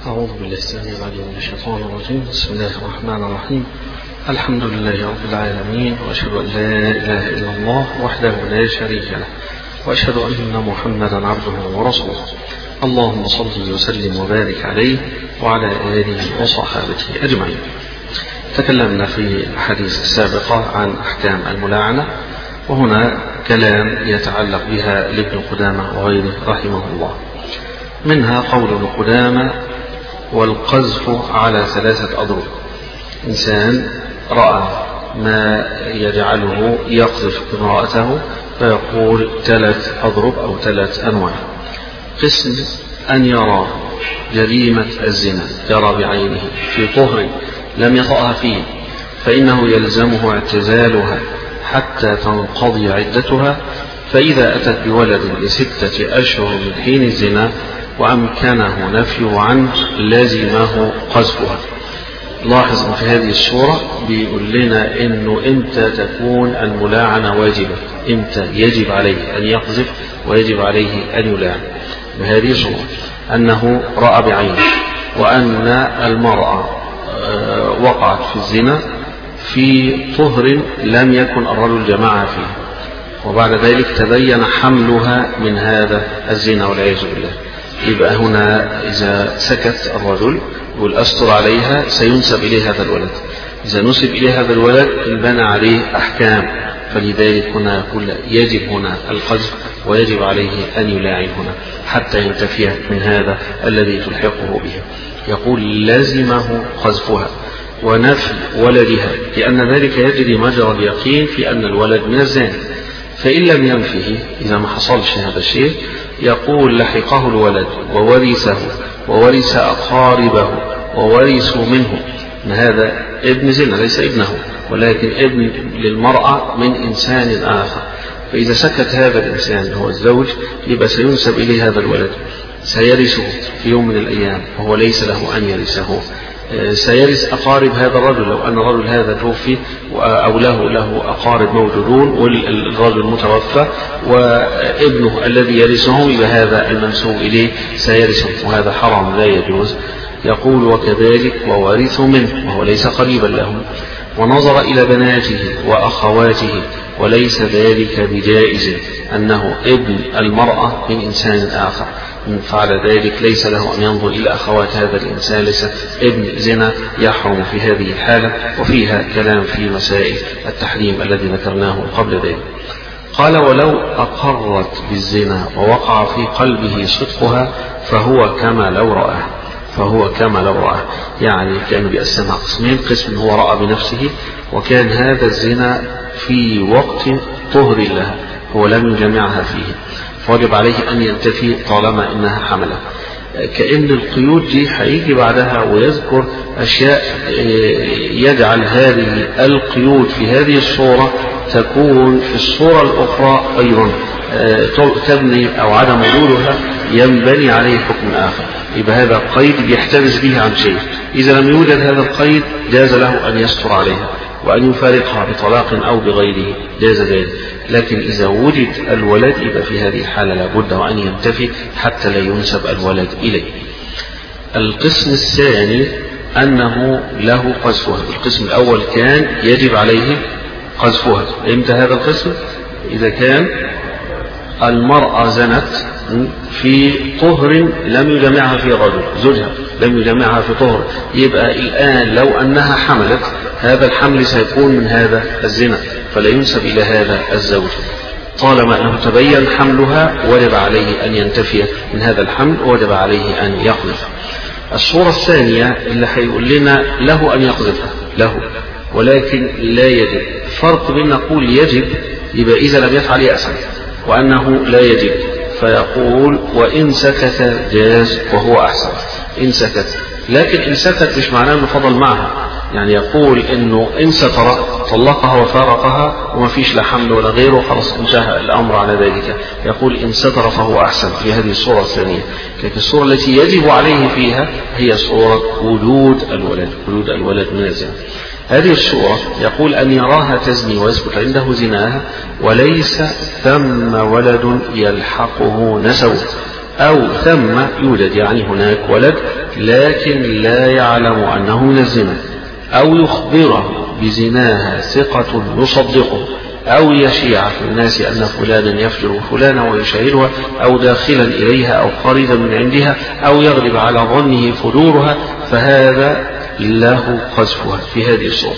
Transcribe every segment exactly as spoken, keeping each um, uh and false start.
أعوذ بالله السميع العليم من الشيطان الرجيم. بسم الله الرحمن الرحيم. الحمد لله رب العالمين، وأشهد أن لا إله إلا الله وحده لا شريك له، وأشهد أن محمدا عبده ورسوله. اللهم صل وسلم وبارك عليه وعلى آله وصحابته أجمعين. تكلمنا في الحديث السابقة عن أحكام الملاعنة، وهنا كلام يتعلق بها لابن قدامة وغيره رحمه الله. منها قول ابن قدامة: والقذف على ثلاثة أضرب. إنسان رأى ما يجعله يقذف امرأته فيقول ثلاث أضرب أو ثلاث أنواع. قسم أن يرى جريمة الزنا، يرى بعينه في طهر لم يطأها فيه، فإنه يلزمه اعتزالها حتى تنقضي عدتها، فإذا أتت بولد لستة أشهر من حين الزنا وأمكنه نفيه عنه لازمه قذفها. لاحظ في هذه الصورة بيقول لنا إنه إمتى تكون الملاعنة واجبة، إمتى يجب عليه أن يقذف ويجب عليه أن يلاعن. بهذه الصورة أنه رأى بعينه وأن المرأة وقعت في الزنا في طهر لم يكن الرجل جمعها فيه، وبعد ذلك تبين حملها من هذا الزنا والعياذ بالله. يبقى هنا إذا سكت الرجل والأستر عليها سينسب إليه هذا الولد، إذا نسب إليه هذا الولد انبنى عليه أحكام، فلذلك هنا يقول يجب هنا القذف ويجب عليه أن يلاعن هنا حتى ينتفي من هذا الذي تلحقه به. يقول لازمه قذفها ونفي ولدها، لأن ذلك يجري مجرى اليقين في أن الولد من الزاني، فإن لم ينفه إذا ما حصلش هذا الشيء يقول لحقه الولد وورثه وورث أقاربه وورثوا منه، أن هذا ابن زنا ليس ابنه ولكن ابن للمرأة من إنسان آخر. فإذا سكت هذا الإنسان هو الزوج يبقى سينسب إليه هذا الولد، سيرثه في يوم من الأيام وهو ليس له أن يرثه، سيرث أقارب هذا الرجل لو أن الرجل هذا توفي أو له له أقارب موجودون والرجل متوفى وابنه الذي يرثه إلى هذا المنسوب إليه سيرثه، وهذا حرام لا يجوز. يقول وكذلك ووارث منه وهو ليس قريبا له، ونظر إلى بناته وأخواته وليس ذلك بجائز، أنه ابن المرأة من إنسان آخر، من فعل ذلك ليس له أن ينظر إلى أخوات هذا الإنسان، ليس ابن زنا يحرم في هذه الحالة، وفيها كلام في مسائل التحريم الذي ذكرناه قبل ذلك. قال ولو أقرت بالزنا ووقع في قلبه صدقها فهو كما لو رآه، فهو كما لو رآه، يعني كان بيقسمها قسمين: قسم هو رأى بنفسه وكان هذا الزنا في وقت طهر لها هو لم يجمعها فيه، فوجب عليه أن ينتفي طالما إنها حملة. كأن القيود دي هيجي بعدها ويذكر أشياء يجعل هذه القيود في هذه الصورة تكون في الصورة الأخرى أيضا تبني أو عدم وجودها ينبني عليه حكم آخر. يبقى هذا قيد يحترز به عن شيء، إذا لم يوجد هذا القيد جاز له أن يستر عليها وأن يفارقها بطلاق أو بغيره، جاز ذلك. لكن إذا وجد الولد يبقى في هذه الحالة لابد وأن ينتفي حتى لا ينسب الولد إليه. القسم الثاني أنه له قذفها. القسم الأول كان يجب عليه قذفها. إمتى هذا القسم؟ إذا كان المرأة زنت في طهر لم يجمعها في رجل، زوجها لم يجمعها في طهر، يبقى الآن لو أنها حملت هذا الحمل سيكون من هذا الزنا فلا ينسب إلى هذا الزوج. طالما أنه تبين حملها وجب عليه أن ينتفي من هذا الحمل ووجب عليه أن يقذف. الصورة الثانية اللي هيقول لنا له أن يقذفها له ولكن لا يجب. فرق بين نقول يجب يبقى إذا لم يفعل يأثم، وأنه لا يجب فيقول وإن سكت جاز وهو أحسن إن سكت. لكن إن سكت مش معناه أنه فضل معها، يعني يقول إنه إن ستر طلقها وفارقها وما فيش لا حمل ولا غيره خلاص انتهى الأمر على ذلك. يقول إن ستر فهو أحسن في هذه الصورة الثانية. لكن الصورة التي يجب عليه فيها هي صورة وجود الولد، وجود الولد من الزنا. هذه الصورة يقول أن يراها تزني ويثبت عنده زناها وليس ثم ولد يلحقه نسب، أو ثم يوجد يعني هناك ولد لكن لا يعلم أنه من الزنا، أو يخبره بزناها ثقة يصدقه، أو يشيع في الناس أن فلانا يفجر فلانا ويشاهدها، أو داخلا إليها أو خارجا من عندها، أو يغلب على ظنه فجورها، فهذا له قذفها في هذه الصورة.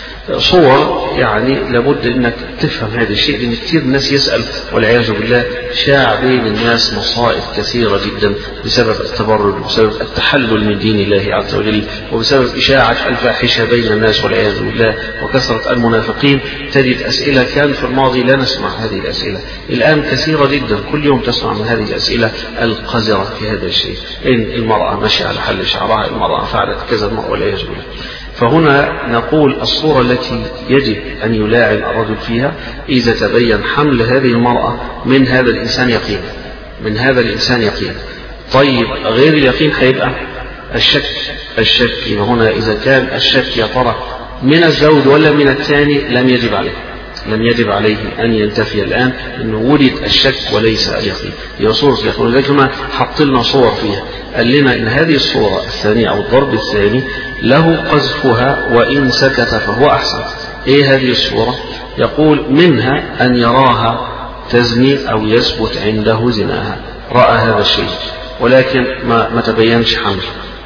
صور يعني لابد انك تفهم هذا الشيء، لان كثير الناس يسأل والعياذ بالله شاع بين الناس مصائب كثيرة جدا بسبب التبرج وبسبب التحلل من دين الله عز وجل وبسبب إشاعة الفاحشة بين الناس والعياذ بالله وكثرة المنافقين. تجد أسئلة كان في الماضي لا نسمع هذه الأسئلة، الآن كثيرة جدا، كل يوم تسمع من هذه الأسئلة القذرة في هذا الشيء. إن المرأة ماشية على حل شعرها، المرأة فعلت كذا والعياذ بالله. فهنا نقول الصورة التي يجب أن يلاعن الرجل فيها إذا تبين حمل هذه المرأة من هذا الإنسان يقين، من هذا الإنسان يقين. طيب غير اليقين هيبقى الشك. الشك هنا إذا كان الشك يا ترى من الزوج ولا من الثاني لم يجب عليه، لم يجب عليه أن ينتفي الآن أنه ولد الشك وليس اليقين. هي صورة يقول لذلك ما حط لنا صور فيها، قال لنا إن هذه الصورة الثانية أو الضرب الثاني له قذفها وإن سكت فهو أحسن. إيه هذه الصورة؟ يقول منها أن يراها تزني أو يثبت عنده زناها، رأى هذا الشيء ولكن ما, ما تبينش حمل،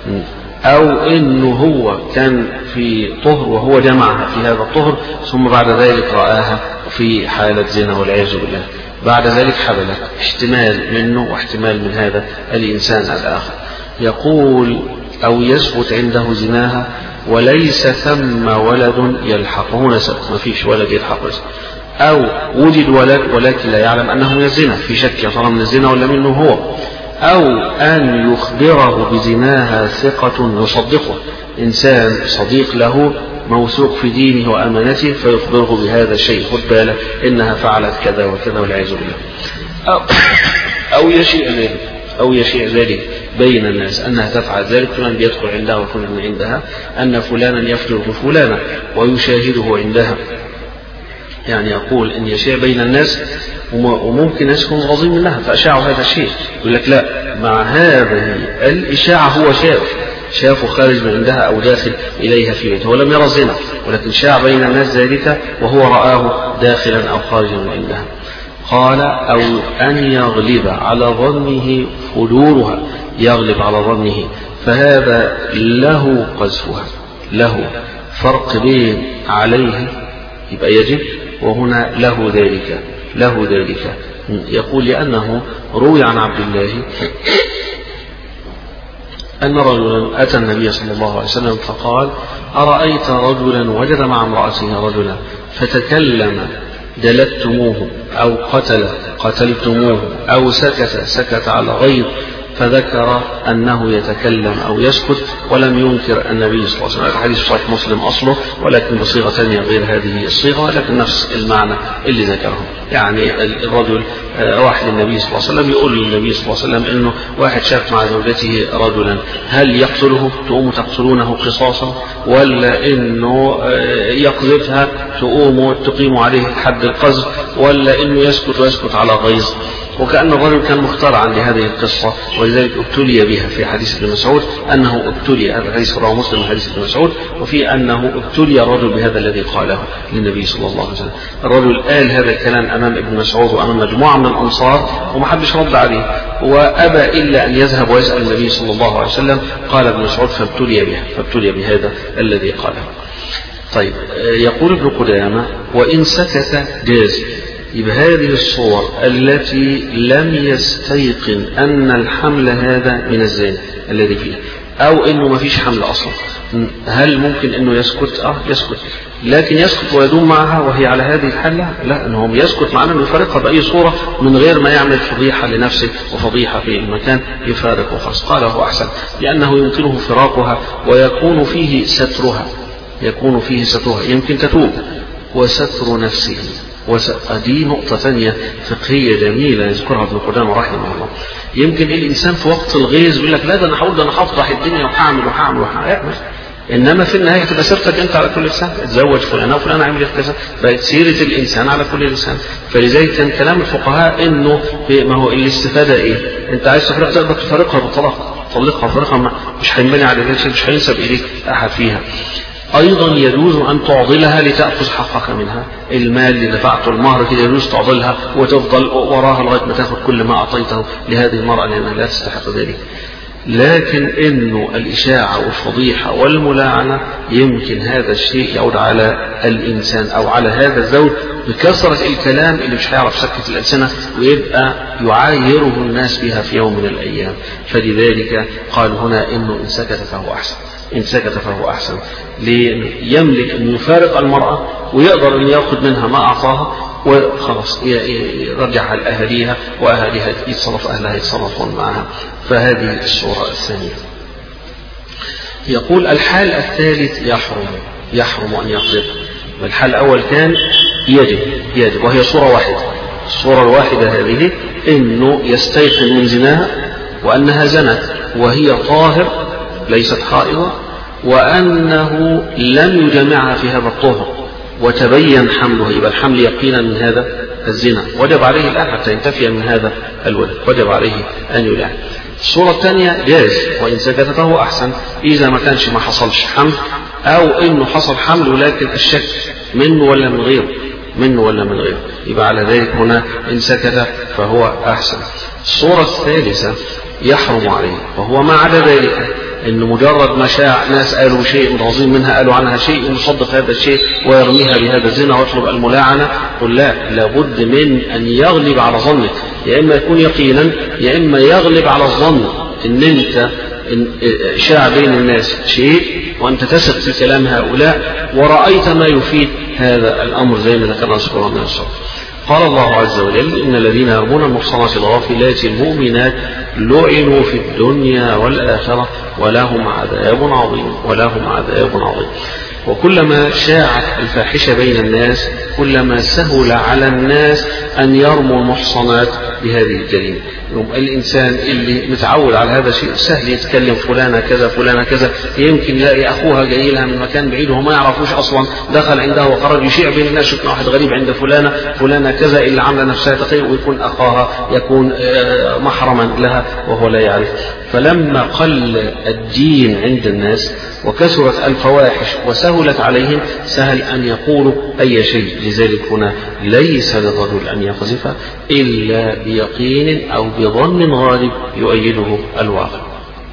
أو إنه هو كان في طهر وهو جمعها في هذا الطهر ثم بعد ذلك رآها في حالة زنا والعياذ بالله، بعد ذلك حبلت. احتمال منه واحتمال من هذا الإنسان الآخر. يقول أو يثبت عنده زناها وليس ثم ولد يلحقه نسب، ما فيش ولد يلحق نسب، أو وجد ولد ولكن لا يعلم أنه من الزنا، في شك يا ترى من الزنا ولا منه هو، أو أن يخبره بزناها ثقة يصدقه، إنسان صديق له موثوق في دينه وأمانته فيخبره بهذا الشيء، خد بالك إنها فعلت كذا وكذا والعياذ بالله. أو, أو يشيء ذلك أو يشيء ذلك بين الناس أنها تفعل ذلك، فلان بيدخل عندها وفلان عندها، أن فلانا يفجر بفلانا ويشاهده عندها. يعني يقول إن يشيع بين الناس وممكن الناس يكون غاضين منها فأشاعوا هذا الشيء، يقول لك لا، مع هذه الإشاعة هو شاف شافه خارج من عندها أو داخل إليها في بيته، ولم يرى الزنا ولكن شاع بين الناس ذلك وهو رآه داخلا أو خارجا من عندها. قال أو أن يغلب على ظنه فجورها، يغلب على ظنه، فهذا له قذفها. له فرق بين عليه يبقى يجب، وهنا له ذلك له ذلك. يقول لأنه روي عن عبد الله أن رجلا أتى النبي صلى الله عليه وسلم فقال أرأيت رجلا وجد مع امرأته رجلا فتكلم دلتموه، أو قتل قتلتموه، أو سكت سكت على غير، فذكر أنه يتكلم أو يسكت ولم ينكر النبي صلى الله عليه وسلم. الحديث صحيح مسلم أصله ولكن بصيغة ثانية غير هذه الصيغة، لكن نفس المعنى اللي ذكره. يعني الرجل راح للنبي صلى الله عليه وسلم يقول للنبي صلى الله عليه وسلم إنه واحد شاف مع زوجته رجلا، هل يقتله تقوموا تقتلونه قصاصا، ولا إنه يقذفها تقوموا تقيموا عليه حد القذف، ولا إنه يسكت ويسكت على غيظ. وكأن الرجل كان مخترعا لهذه القصة ولذلك ابتلي بها. في حديث ابن مسعود أنه ابتلي، هذا الحديث رواه مسلم حديث ابن مسعود، وفي أنه ابتلي الرجل بهذا الذي قاله للنبي صلى الله عليه وسلم. الرجل قال هذا الكلام أمام ابن مسعود وأمام مجموعة من الأنصار وما حدش رد عليه، وأبى إلا أن يذهب ويسأل النبي صلى الله عليه وسلم. قال ابن مسعود فابتلي بها فابتلي بهذا الذي قاله. طيب يقول ابن قدامة وإن سكت جاز. يبقى هذه الصور التي لم يستيقن أن الحمل هذا من الزاني الذي فيه، أو إنه ما فيش حمل أصلا، هل ممكن إنه يسكت؟ آه يسكت، لكن يسكت ويدوم معها وهي على هذه الحالة؟ لا، إنه يسكت معناه إنه يفارقها بأي صورة من غير ما يعمل فضيحة لنفسه وفضيحة في المكان، يفارق وخلاص. قال هو أحسن لأنه يمكنه فراقها ويكون فيه سترها، يكون فيه سترها، يمكن تتوب، وستر نفسه. ودي نقطة ثانية فقهية جميلة يذكرها ابن قدامة رحمه الله. يمكن الإنسان في وقت الغيظ يقول لك لا ده أنا هقول ده أنا هفضح الدنيا وهعمل وهعمل وهعمل، إنما في النهاية تبقى سيرتك أنت على كل لسان، تزوج فلانة وفلانة عملت كذا، بقت سيرة الإنسان على كل لسان. فلذلك كان كلام الفقهاء إنه ما هو الاستفادة إيه؟ أنت عايز تفرق تقدر تفرقها بالطلاق، تطلقها وفرقها، مش هينبني على ذلك، مش هينسب إليك أحد فيها. أيضا يجوز أن تعضلها لتأخذ حقك منها، المال اللي دفعته المهر كده يجوز تعضلها وتفضل وراها لغاية ما تاخذ كل ما أعطيته لهذه المرأة لأنها لا تستحق ذلك. لكن إنه الإشاعة والفضيحة والملاعنة يمكن هذا الشيء يعود على الإنسان أو على هذا الزوج بكثرة الكلام اللي مش هيعرف سكت الألسنة، ويبقى يعايره الناس بها في يوم من الأيام. فلذلك قال هنا إنه إن سكت فهو أحسن، إن سكت فهو أحسن، ليملك أن يفارق المرأة ويقدر أن يأخذ منها ما أعطاها وخلاص يرجعها لأهليها وأهلها يتصرف أهلها يتصرفون معها. فهذه الصورة الثانية. يقول الحال الثالث يحرم يحرم أن يقذف. والحال الأول كان يجب يجب وهي صورة واحدة. الصورة الواحدة هذه إنه يستيقن من زناها وأنها زنت وهي طاهر ليست حائضة، وأنه لم يجمعها في هذا الطهر وتبين حمله، يبقى الحمل يقينا من هذا الزنا، وجب عليه الآن حتى ينتفي من هذا الولد، وجب عليه أن يلعن. الصورة الثانية جاز وإن سكت فهو أحسن، إذا ما كانش ما حصلش حمل أو إنه حصل حمل ولكن الشك منه ولا من غيره منه ولا من غيره، يبقى على ذلك هنا إن سكت فهو أحسن. الصورة الثالثة يحرم عليه، وهو ما عدا ذلك إنه مجرد ما شاع ناس قالوا شيء متغاظين منها قالوا عنها شيء يصدق هذا الشيء ويرميها بهذا الزنا ويطلب الملاعنة. قل لا، لابد من أن يغلب على ظنك، يا إما يكون يقينا يا إما يغلب على الظن إن أنت إن شاع بين الناس شيء وأنت تثق في كلام هؤلاء ورأيت ما يفيد هذا الأمر زي ما ذكرنا سورة من الصور. قال الله عز وجل إن الذين يرمون المحصنات الغافلات المؤمنات لعنوا في الدنيا والآخرة ولهم عذاب عظيم ولهم عذاب عظيم. وكلما شاعت الفاحشة بين الناس كلما سهل على الناس أن يرموا المحصنات بهذه الجريمة. الإنسان اللي متعود على هذا الشيء سهل يتكلم فلانة كذا فلانة كذا، يمكن يلاقي أخوها جاي لها من مكان بعيد وهو ما يعرفوش أصلا، دخل عندها وخرج يشيع بين الناس شفنا واحد غريب عند فلانة فلانة كذا اللي عاملة نفسها تقي، ويكون أخاها يكون محرما لها وهو لا يعرف. فلما قل الدين عند الناس وكثرت الفواحش وسهلت عليهم سهل أن يقولوا أي شيء. لذلك هنا ليس للرجل أن يقذف إلا بيقين أو بظن غالب يؤيده الواقع.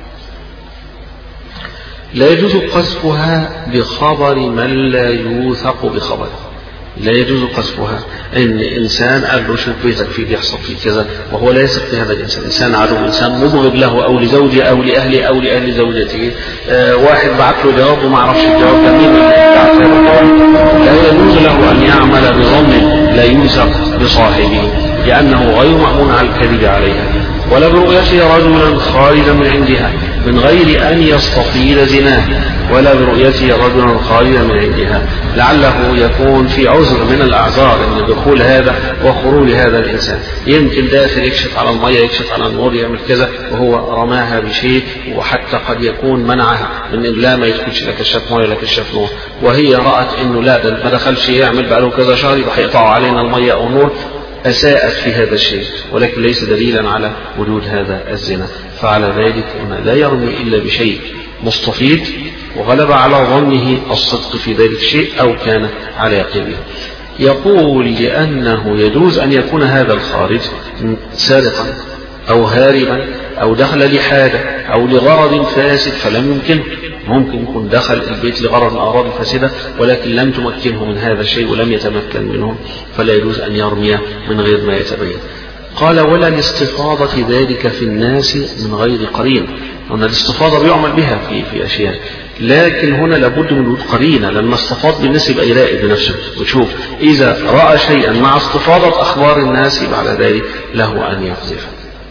لا يجوز قذفها بخبر من لا يوثق بخبره. لا يجوز قذفها ان انسان قال له شوف بيتك فيه بيحصل فيه كذا وهو لا يثق في هذا الانسان، انسان عدو، انسان مبغض له او لزوجه او لاهله او لاهل زوجته، آه واحد بعت له جواب وما عرفش الجواب كان مين اللي بعت له الجواب، لا يجوز له ان يعمل بظن لا يوثق بصاحبه لانه غير مأمون على الكذب عليها، ولا برؤيته رجلا خارجا من عندها من غير ان يستطيل زناه، ولا برؤيته رجلا خارجا من عندها لعله يكون في عذر من الأعذار ان دخول هذا وخروج هذا الإنسان، يمكن داخل يكشف على المية يكشف على النور يعمل كذا وهو رماها بشيء، وحتى قد يكون منعها من إن لا ما يدخلش لا كشاف مية لا كشاف نور، وهي رأت إنه لا ده ما دخلش يعمل بقاله كذا شهر يبقى هيقطعوا علينا المية أو نور، أساءت في هذا الشيء ولكن ليس دليلا على وجود هذا الزنا. فعلى ذلك لا يرمي إلا بشيء مستفيد وغلب على ظنه الصدق في ذلك الشيء أو كان على يقينه. يقول لأنه يجوز أن يكون هذا الخارج سارقا أو هاربا أو دخل لحاجة أو لغرض فاسد فلم يمكنه، ممكن يكون دخل البيت لغرض من الأغراض الفاسدة ولكن لم تمكنه من هذا الشيء ولم يتمكن منه، فلا يجوز أن يرمي من غير ما يتبين. قال ولا لاستفاضة ذلك في الناس من غير قرين، أن الاستفاضة بيعمل بها في في أشياء، لكن هنا لابد من وجود قرينة، لما استفاض بالناس يبقى يراقب بنفسه وتشوف إذا رأى شيئا مع استفاضة أخبار الناس يبقى على ذلك له أن يقذف.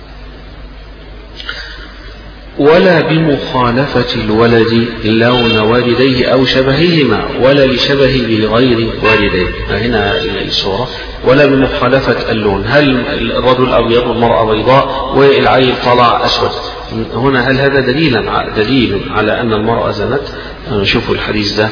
ولا بمخالفة الولد لون والديه أو شبههما ولا لشبهه بغير والديه. هنا الصورة ولا بمخالفة اللون، هل الرجل أبيض والمرأة بيضاء والعيل طلع أسود هنا هل هذا دليل دليل على أن المرأة زنت؟ نشوف الحديث ده.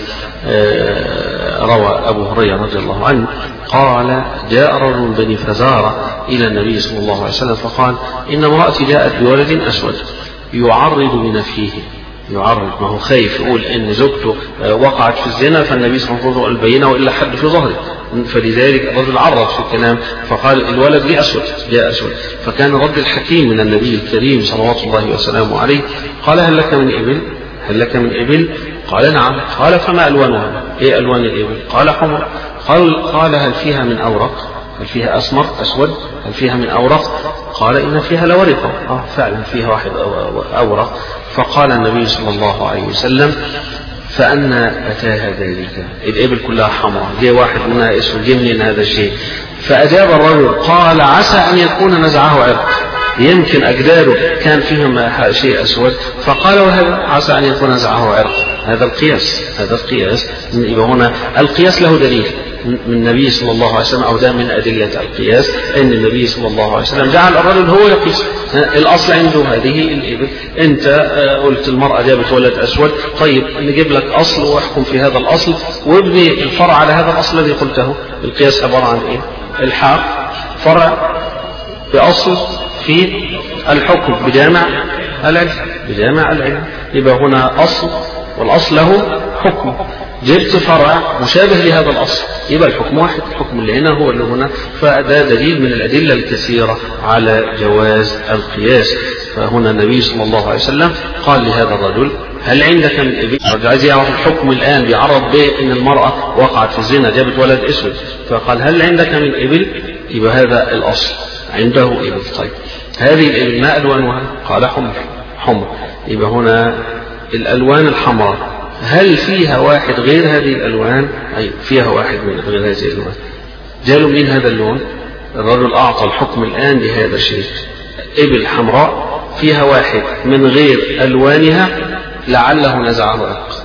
روى أبو هريرة رضي الله عنه قال جاء رجل من بني فزارة إلى النبي صلى الله عليه وسلم فقال إن امرأتي جاءت بولد أسود يعرض بنفيه. يعرض، ما هو خايف يقول إن زوجته وقعت في الزنا فالنبي صلى الله عليه وسلم البينة وإلا حد في ظهره، فلذلك الرجل عرض في الكلام فقال الولد جاء أسود جاء أسود. فكان رد الحكيم من النبي الكريم صلوات الله وسلامه عليه قال هل لك من إبل؟ هل لك من إبل؟ قال نعم. قال فما ألوانها؟ إيه ألوان الإبل؟ قال حمر. قال قال هل فيها من أورق؟ هل فيها أسمر أسود؟ هل فيها من أورق؟ قال إن فيها لورقة. آه فعلا فيها واحد أورق. فقال النبي صلى الله عليه وسلم فأنا أتاها ذلك؟ الإبل كلها حمراء، جاء واحد منها اسود، جاء منين هذا الشيء؟ فأجاب الرجل قال عسى أن يكون نزعه عرق، يمكن أجداده كان فيهم شيء أسود، فقال وهذا عسى أن يكون نزعه عرق. هذا القياس هذا القياس يبقى هنا القياس له دليل من النبي صلى الله عليه وسلم، أو ده من أدلة القياس أن النبي صلى الله عليه وسلم جعل الرجل هو يقيس. الأصل عنده هذه الإبل، أنت قلت المرأة جابت ولد أسود، طيب نجيب لك أصل واحكم في هذا الأصل وابني الفرع على هذا الأصل الذي قلته. القياس عبارة عن إيه؟ الحاق فرع بأصل في الحكم بجامع العلم بجامع العلم يبقى هنا أصل والأصل له حكم، جبت فرع مشابه لهذا الأصل يبقى الحكم واحد، الحكم اللي هنا هو اللي هنا. فده دليل من الأدلة الكثيرة على جواز القياس. فهنا النبي صلى الله عليه وسلم قال لهذا الرجل هل عندك من إبل؟ الرجل عايز يعرف الحكم الآن، بيعرض به إن المرأة وقعت في الزنا جابت ولد أسود، فقال هل عندك من إبل؟ يبقى هذا الأصل، عنده إبل. طيب هذه الإبل ما ألوانها؟ قال حمر حمر يبقى هنا الألوان الحمراء هل فيها واحد غير هذه الألوان؟ أي فيها واحد من غير هذه الألوان. جاله من هذا اللون؟ الرجل أعطى الحكم الآن لهذا الشيء. إبل حمراء فيها واحد من غير ألوانها لعله نزعه عرق،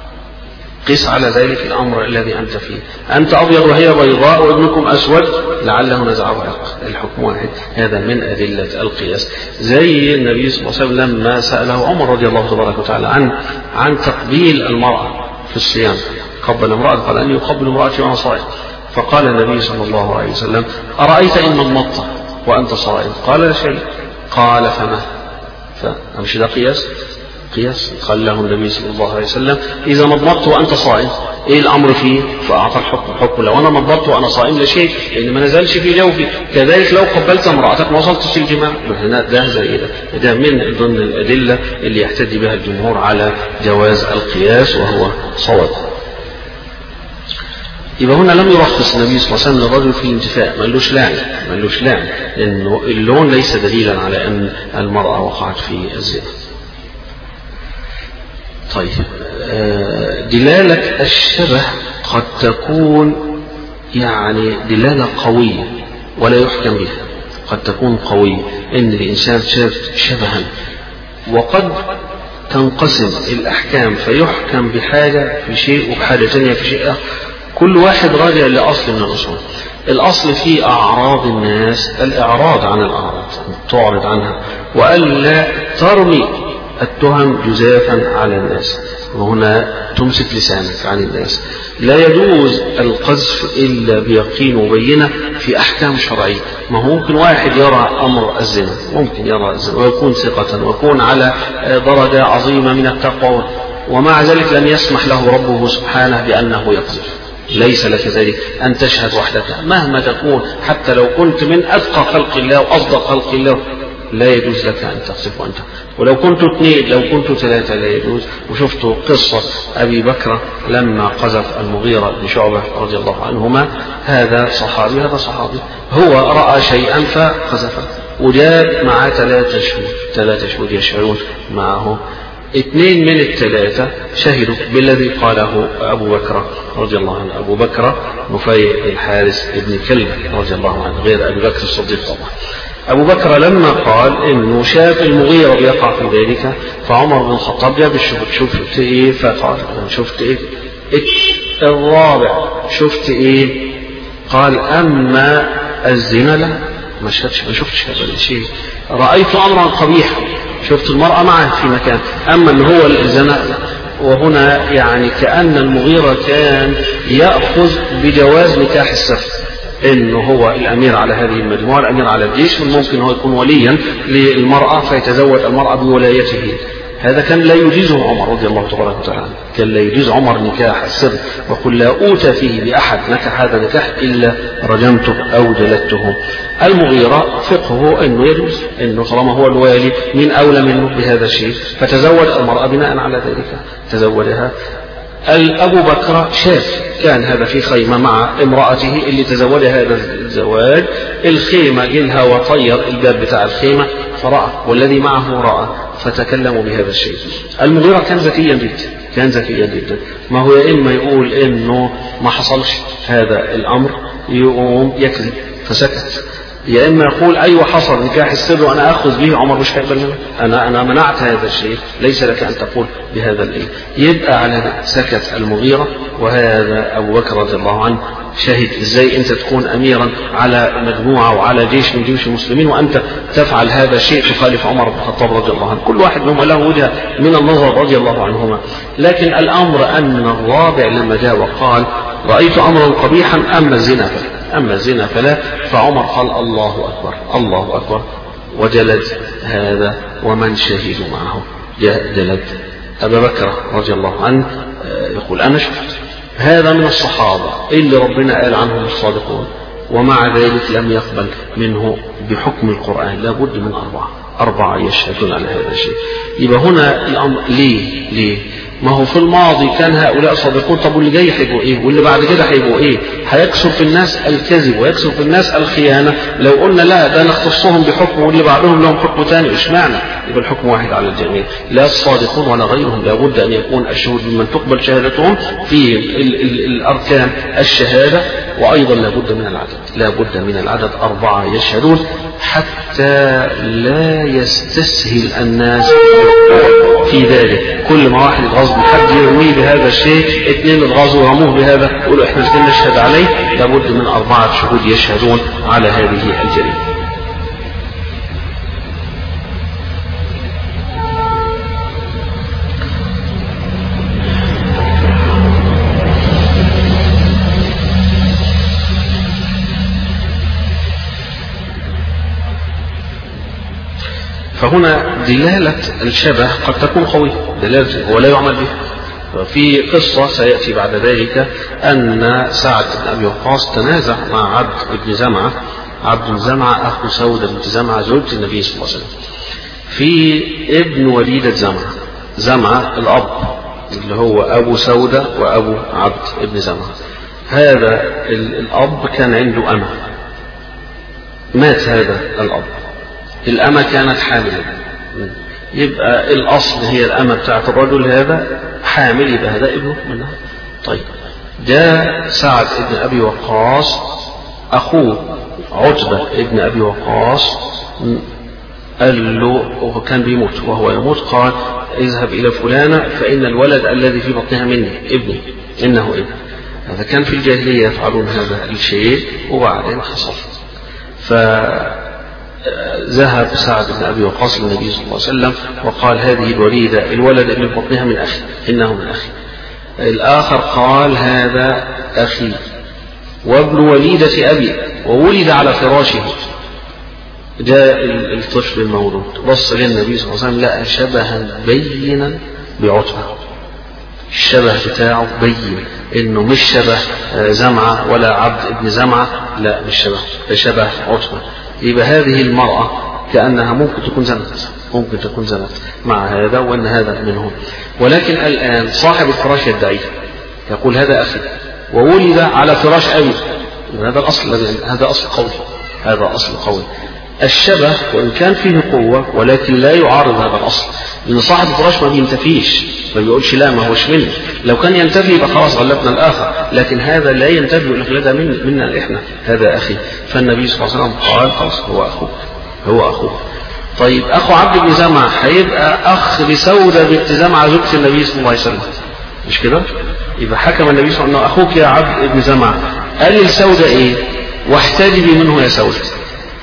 قس على ذلك الأمر الذي أنت فيه. أنت أبيض وهي بيضاء وابنكم أسود لعله نزعه عرق، الحكم واحد. هذا من أدلة القياس. زي النبي صلى الله عليه وسلم لما سأله عمر رضي الله تبارك وتعالى عن عن تقبيل المرأة في الصيام، قبل امرأة قال أن يقبل امرأتي وأنا صائم، فقال النبي صلى الله عليه وسلم أرأيت إن مضمضت وأنت صائم؟ قال لا شيء. قال فما؟ فمش ده قياس؟ قياس. قال له النبي صلى الله عليه وسلم إذا مضمضت وأنت صائم إيه الأمر فيه؟ فأعطى الحكم حكم لو أنا مضمضت وأنا صائم لا شيء، لأن ما نزلش في جوفي. كذلك لو قبلت امرأتك ما وصلتش الجماع، هنا ده زي ده. ده من ضمن الأدلة اللي يحتج بها الجمهور على جواز القياس وهو صواب. يبقى هنا لم يرخص النبي صلى الله عليه وسلم للرجل في الانتفاء، ما قالوش لاعن ما قالوش لاعن لأنه اللون ليس دليلا على أن المرأة وقعت في الزنا. طيب دلالة الشبه قد تكون يعني دلالة قوية ولا يحكم بها، قد تكون قوية إن الإنسان شاف شبها، وقد تنقسم الأحكام فيحكم بحاجة في شيء وبحاجة ثانية في شيء آخر، كل واحد راجع لأصل من الأصول. الأصل في أعراض الناس الإعراض عن الأعراض، تعرض عنها وألا ترمي التهم جزافا على الناس، وهنا تمسك لسانك عن الناس. لا يجوز القذف إلا بيقين وبينة في أحكام شرعية. ما هو ممكن واحد يرى أمر الزنا، ممكن يرى الزنا ويكون ثقة ويكون على درجة عظيمة من التقوى، ومع ذلك لم يسمح له ربه سبحانه بأنه يقذف. ليس لك ذلك أن تشهد وحدك مهما تكون، حتى لو كنت من أتقى خلق الله وأصدق خلق الله لا يجوز لك أن تقذف أنت. ولو كنت اثنين لو كنت ثلاثة لا يجوز. وشفتوا قصة أبي بكر لما قذف المغيرة بن شعبة رضي الله عنهما، هذا صحابي هذا صحابي، هو رأى شيئا فقذفه، وجاء معه ثلاثة شهود ثلاثة شهود يشهدون معه. اثنين من الثلاثة شهدوا بالذي قاله أبو بكر رضي الله عنه، أبو بكر نفيع الحارث بن كلب رضي الله عنه، غير أبي بكر الصديق طبعا. أبو بكر لما قال إنه شاف المغيرة بيقع في ذلك، فعمر بن الخطاب جاب الشهود، شفت إيه؟ فقال شفت إيه؟ الرابع شفت إيه؟ قال أما الزنا لا ما شفتش ما شفتش هذا الشيء، رأيت أمرا قبيحا شفت المرأة معه في مكان. أما أن هو الزنا، وهنا يعني كأن المغيرة كان يأخذ بجواز نكاح السفر، إنه هو الأمير على هذه المجموعة، الأمير على الجيش، من ممكن هو يكون وليا للمرأة فيتزوج المرأة بولايته. هذا كان لا يجيزه عمر رضي الله تبارك وتعالى، كان لا يجيز عمر نكاح السر، وقل لا أوتى فيه بأحد نكح هذا نكاح إلا رجمته أو جلدته. المغيرة فقهه أنه يجوز، أنه طالما هو الوالي من أولى منه بهذا الشيء، فتزوج المرأة بناء على ذلك، تزوجها. أبو بكر شاف، كان هذا في خيمة مع امرأته اللي تزوج هذا الزواج، الخيمة جلها وطير الباب بتاع الخيمة فرأى، والذي معه رأى، فتكلموا بهذا الشيء. المغيرة كان ذكيا جدا، كان ذكيا جدا. ما هو يا إما يقول إنه ما حصلش هذا الأمر يقوم يكذب فسكت، يا إما يقول أيوة حصل نكاح السر وأنا أخذ به، عمر مش هيقبل منه، أنا أنا منعت هذا الشيء، ليس لك أن تقول بهذا الإيه. يبقى على سكت المغيرة، وهذا أبو بكر رضي الله عنه شهد. إزاي أنت تكون أميرا على مجموعة وعلى جيش من جيوش المسلمين وأنت تفعل هذا الشيء تخالف عمر بن الخطاب رضي الله عنه؟ كل واحد منهم له وجهة من النظر رضي الله عنهما. لكن الأمر أن الرابع لما جاء وقال رأيت أمرا قبيحا أما الزنا فلا، أما الزنا فلا، فعمر قال الله أكبر الله أكبر، وجلد هذا ومن شهد معه، جلد أبا بكر رضي الله عنه. يقول أنا شفت هذا من الصحابة اللي ربنا قال عنهم الصادقون، ومع ذلك لم يقبل منه بحكم القرآن، لا بد من أربعة أربعة يشهدون على هذا الشيء. يبقى هنا الأمر ليه ليه ما هو في الماضي كان هؤلاء صادقون، طب واللي جاي هيبقوا ايه؟ واللي بعد كده هيبقوا ايه؟ هيكثر في الناس الكذب ويكثر في الناس الخيانة. لو قلنا لا ده نختصهم بحكم واللي بعدهم لهم حكم ثاني، اشمعنى؟ يبقى الحكم واحد على الجميع، لا الصادقون ولا غيرهم. لابد ان يكون الشهود ممن تقبل شهادتهم في ال ال الاركان الشهادة، وايضا لابد من العدد، لابد من العدد أربعة يشهدون، حتى لا يستسهل الناس في ذلك. كل ما واحد يتغاظ بحد يرميه بهذا الشيء، اثنين يتغاظوا ويرموه بهذا، يقولوا احنا الاثنين نشهد عليه. لابد من أربعة شهود يشهدون على هذه الجريمة. فهنا دلالة الشبه قد تكون قوية، دلالة ولا يعمل بها. في قصة سيأتي بعد ذلك أن سعد بن أبي وقاص تنازع مع عبد بن زمعة، عبد بن زمعة أخو سودة بنت زمعة زوجة النبي صلى الله عليه وسلم، في ابن وليدة زمعة. زمعة الأب اللي هو أبو سودة وأبو عبد بن زمعة. هذا الأب كان عنده أمة، مات هذا الأب، الأمة كانت حاملا، يبقى الأصل هي الأمة بتاعت الرجل هذا حامل، يبقى هذا ابنه منها. طيب جاء سعد ابن أبي وقاص أخوه عتبة ابن أبي وقاص قال له، وهو كان بيموت وهو يموت، قال اذهب إلى فلانة فإن الولد الذي في بطنها مني ابني، إنه ابن. هذا كان في الجاهلية يفعلون هذا الشيء، وبعدين حصل. ف ذهب سعد بن أبي وقاص للنبي صلى الله عليه وسلم وقال هذه الوليدة الولد اللي في بطنها من أخي، إنه من أخي. الآخر قال هذا أخي وابن وليدة أبي وولد على فراشه. جاء الطفل المولود بص للنبي صلى الله عليه وسلم لقى شبها بينا بعتبة، الشبه بتاعه بين، إنه مش شبه زمعة ولا عبد ابن زمعة، لا مش شبه، ده شبه عتبة. يبقى هذه المرأة كأنها ممكن تكون زنت، ممكن تكون زنت مع هذا، وأن هذا منهم. ولكن الآن صاحب الفراش يدعي، يقول هذا أخي وولد على فراش أبي، هذا الأصل، هذا أصل قوي، هذا أصل قوي. الشبه وإن كان فيه قوة ولكن لا يعارض هذا الأصل، لأن صاحب الفراش ما بينتفيش، ما بيقولش لا ما هوش مني، لو كان ينتفي يبقى خلاص غلبنا الآخر، لكن هذا لا ينتفي ولا من منا إحنا، هذا أخي. فالنبي صلى الله عليه وسلم قال خلاص هو أخوك، هو أخوك. طيب أخو عبد بن زمعة هيبقى أخ لسودة بنت زمعة زوجة النبي صلى الله عليه وسلم، مش كده؟ يبقى حكم النبي صلى الله عليه وسلم أخوك يا عبد بن زمعة. قال لسودة إيه؟ واحتجبي منه يا سودة،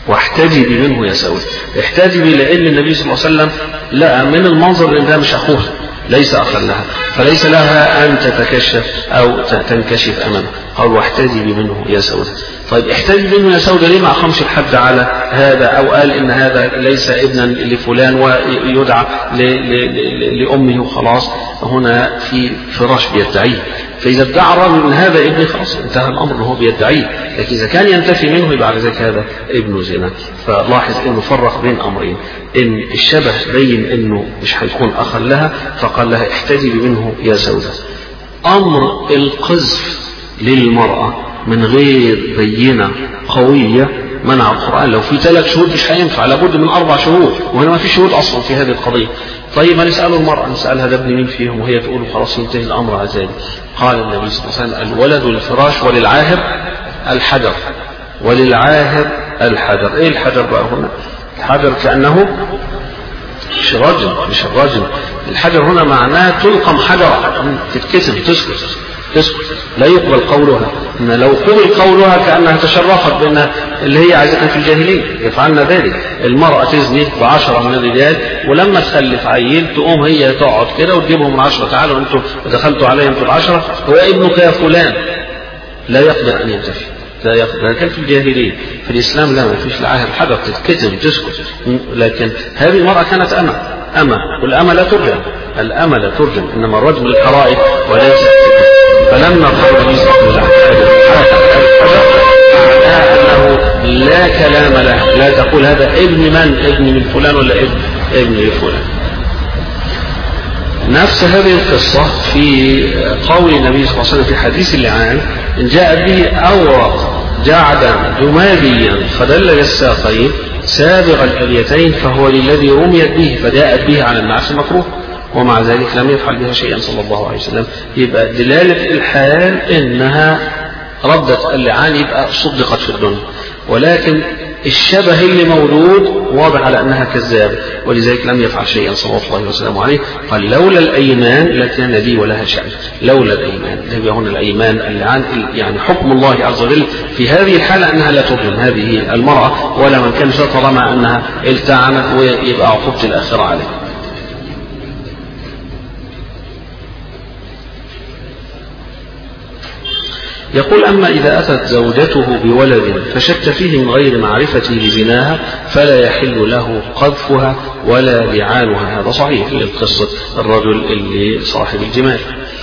واحتجبي منه يا سودة. احتجبي لأن النبي صلى الله عليه وسلم لقى من المنظر ان ده مش أخوها، ليس أخا لها، فليس لها أن تتكشف أو تنكشف أمامه. قال واحتجبي منه يا سودة. طيب احتجبي منه يا سودة ليه ما أقامش الحد على هذا أو قال إن هذا ليس ابنا لفلان ويدعى لأمه وخلاص؟ هنا في فراش بيدعيه، فإذا ادعى الرجل ان هذا ابني خلاص انتهى الأمر أنه بيدعيه، لكن إذا كان ينتفي منه يبقى على ذلك هذا ابن زنا. فلاحظ أنه فرق بين أمرين، إن الشبه بين أنه مش هيكون أخا لها فقال لها احتجبي منه يا سودة. أمر القذف للمرأة من غير بينة قوية منع القرآن. لو في ثلاث شهود مش هينفع، لابد من أربع شهود، وهنا ما في شهود أصلا في هذه القضية. طيب ما نسأله المرأة، نسألها ده ابن مين فيهم، وهي تقول خلاص ينتهي الأمر على ذلك. قال النبي صلى الله عليه وسلم الولد للفراش وللعاهر الحجر، وللعاهر الحجر. ايه الحجر بقى هنا؟ الحجر كأنه مش الرجل، مش الرجل. الحجر هنا معناه تلقم حجرة، تتكتم، تسكت تسكت لا يقبل قولها. إن لو قبل قولها كأنها تشرفت بأن اللي هي عايزتها في الجاهلية يفعلن ذلك. المرأة تزني بعشرة من الرجال ولما تخلف عيل تقوم هي تقعد كده وتجيبهم من عشرة، تعالوا انتوا دخلتوا عليهم في العشرة، هو ابنك يا فلان، لا يقدر أن ينتفي، لا يقدر. كان في الجاهلية، في الإسلام لا، ما فيش العاهر الحجر، تتكتم تسكت. لكن هذه المرأة كانت أمة، أمة، والأمة لا ترجم، الأمة لا ترجم، إنما الرجم للحرائق وليس. فلما قال النبي صلى الله عليه وسلم معناه أنه لا كلام له، لا تقول هذا ابن من، ابن من فلان ولا ابن ابن لفلان. نفس هذه القصة في قول النبي صلى الله عليه وسلم في حديث اللعان، إن جاء به أورق جعدا جماديا خدل الساقين سابغ الحليتين فهو للذي رميت به، فجاءت به على النعس مكروه، ومع ذلك لم يفعل بها شيئا صلى الله عليه وسلم. يبقى دلالة الحال إنها ردت اللعان، يبقى صدقت في الدنيا، ولكن الشبه اللي موجود واضح على أنها كذاب، ولذلك لم يفعل شيئا صلى الله عليه وسلم عليه. قال لولا الأيمان لكان لي ولها شأن، لولا الأيمان. يبقى هنا الأيمان اللعان يعني حكم الله عز وجل في هذه الحالة أنها لا تظلم هذه المرأة ولا من كان طالما أنها التعنت، ويبقى عقوبة الآخرة عليه. يقول أما إذا أتت زوجته بولد فشك فيه من غير معرفته لزناها فلا يحل له قذفها ولا لعانها. هذا صحيح للقصة الرجل اللي صاحب الجمال.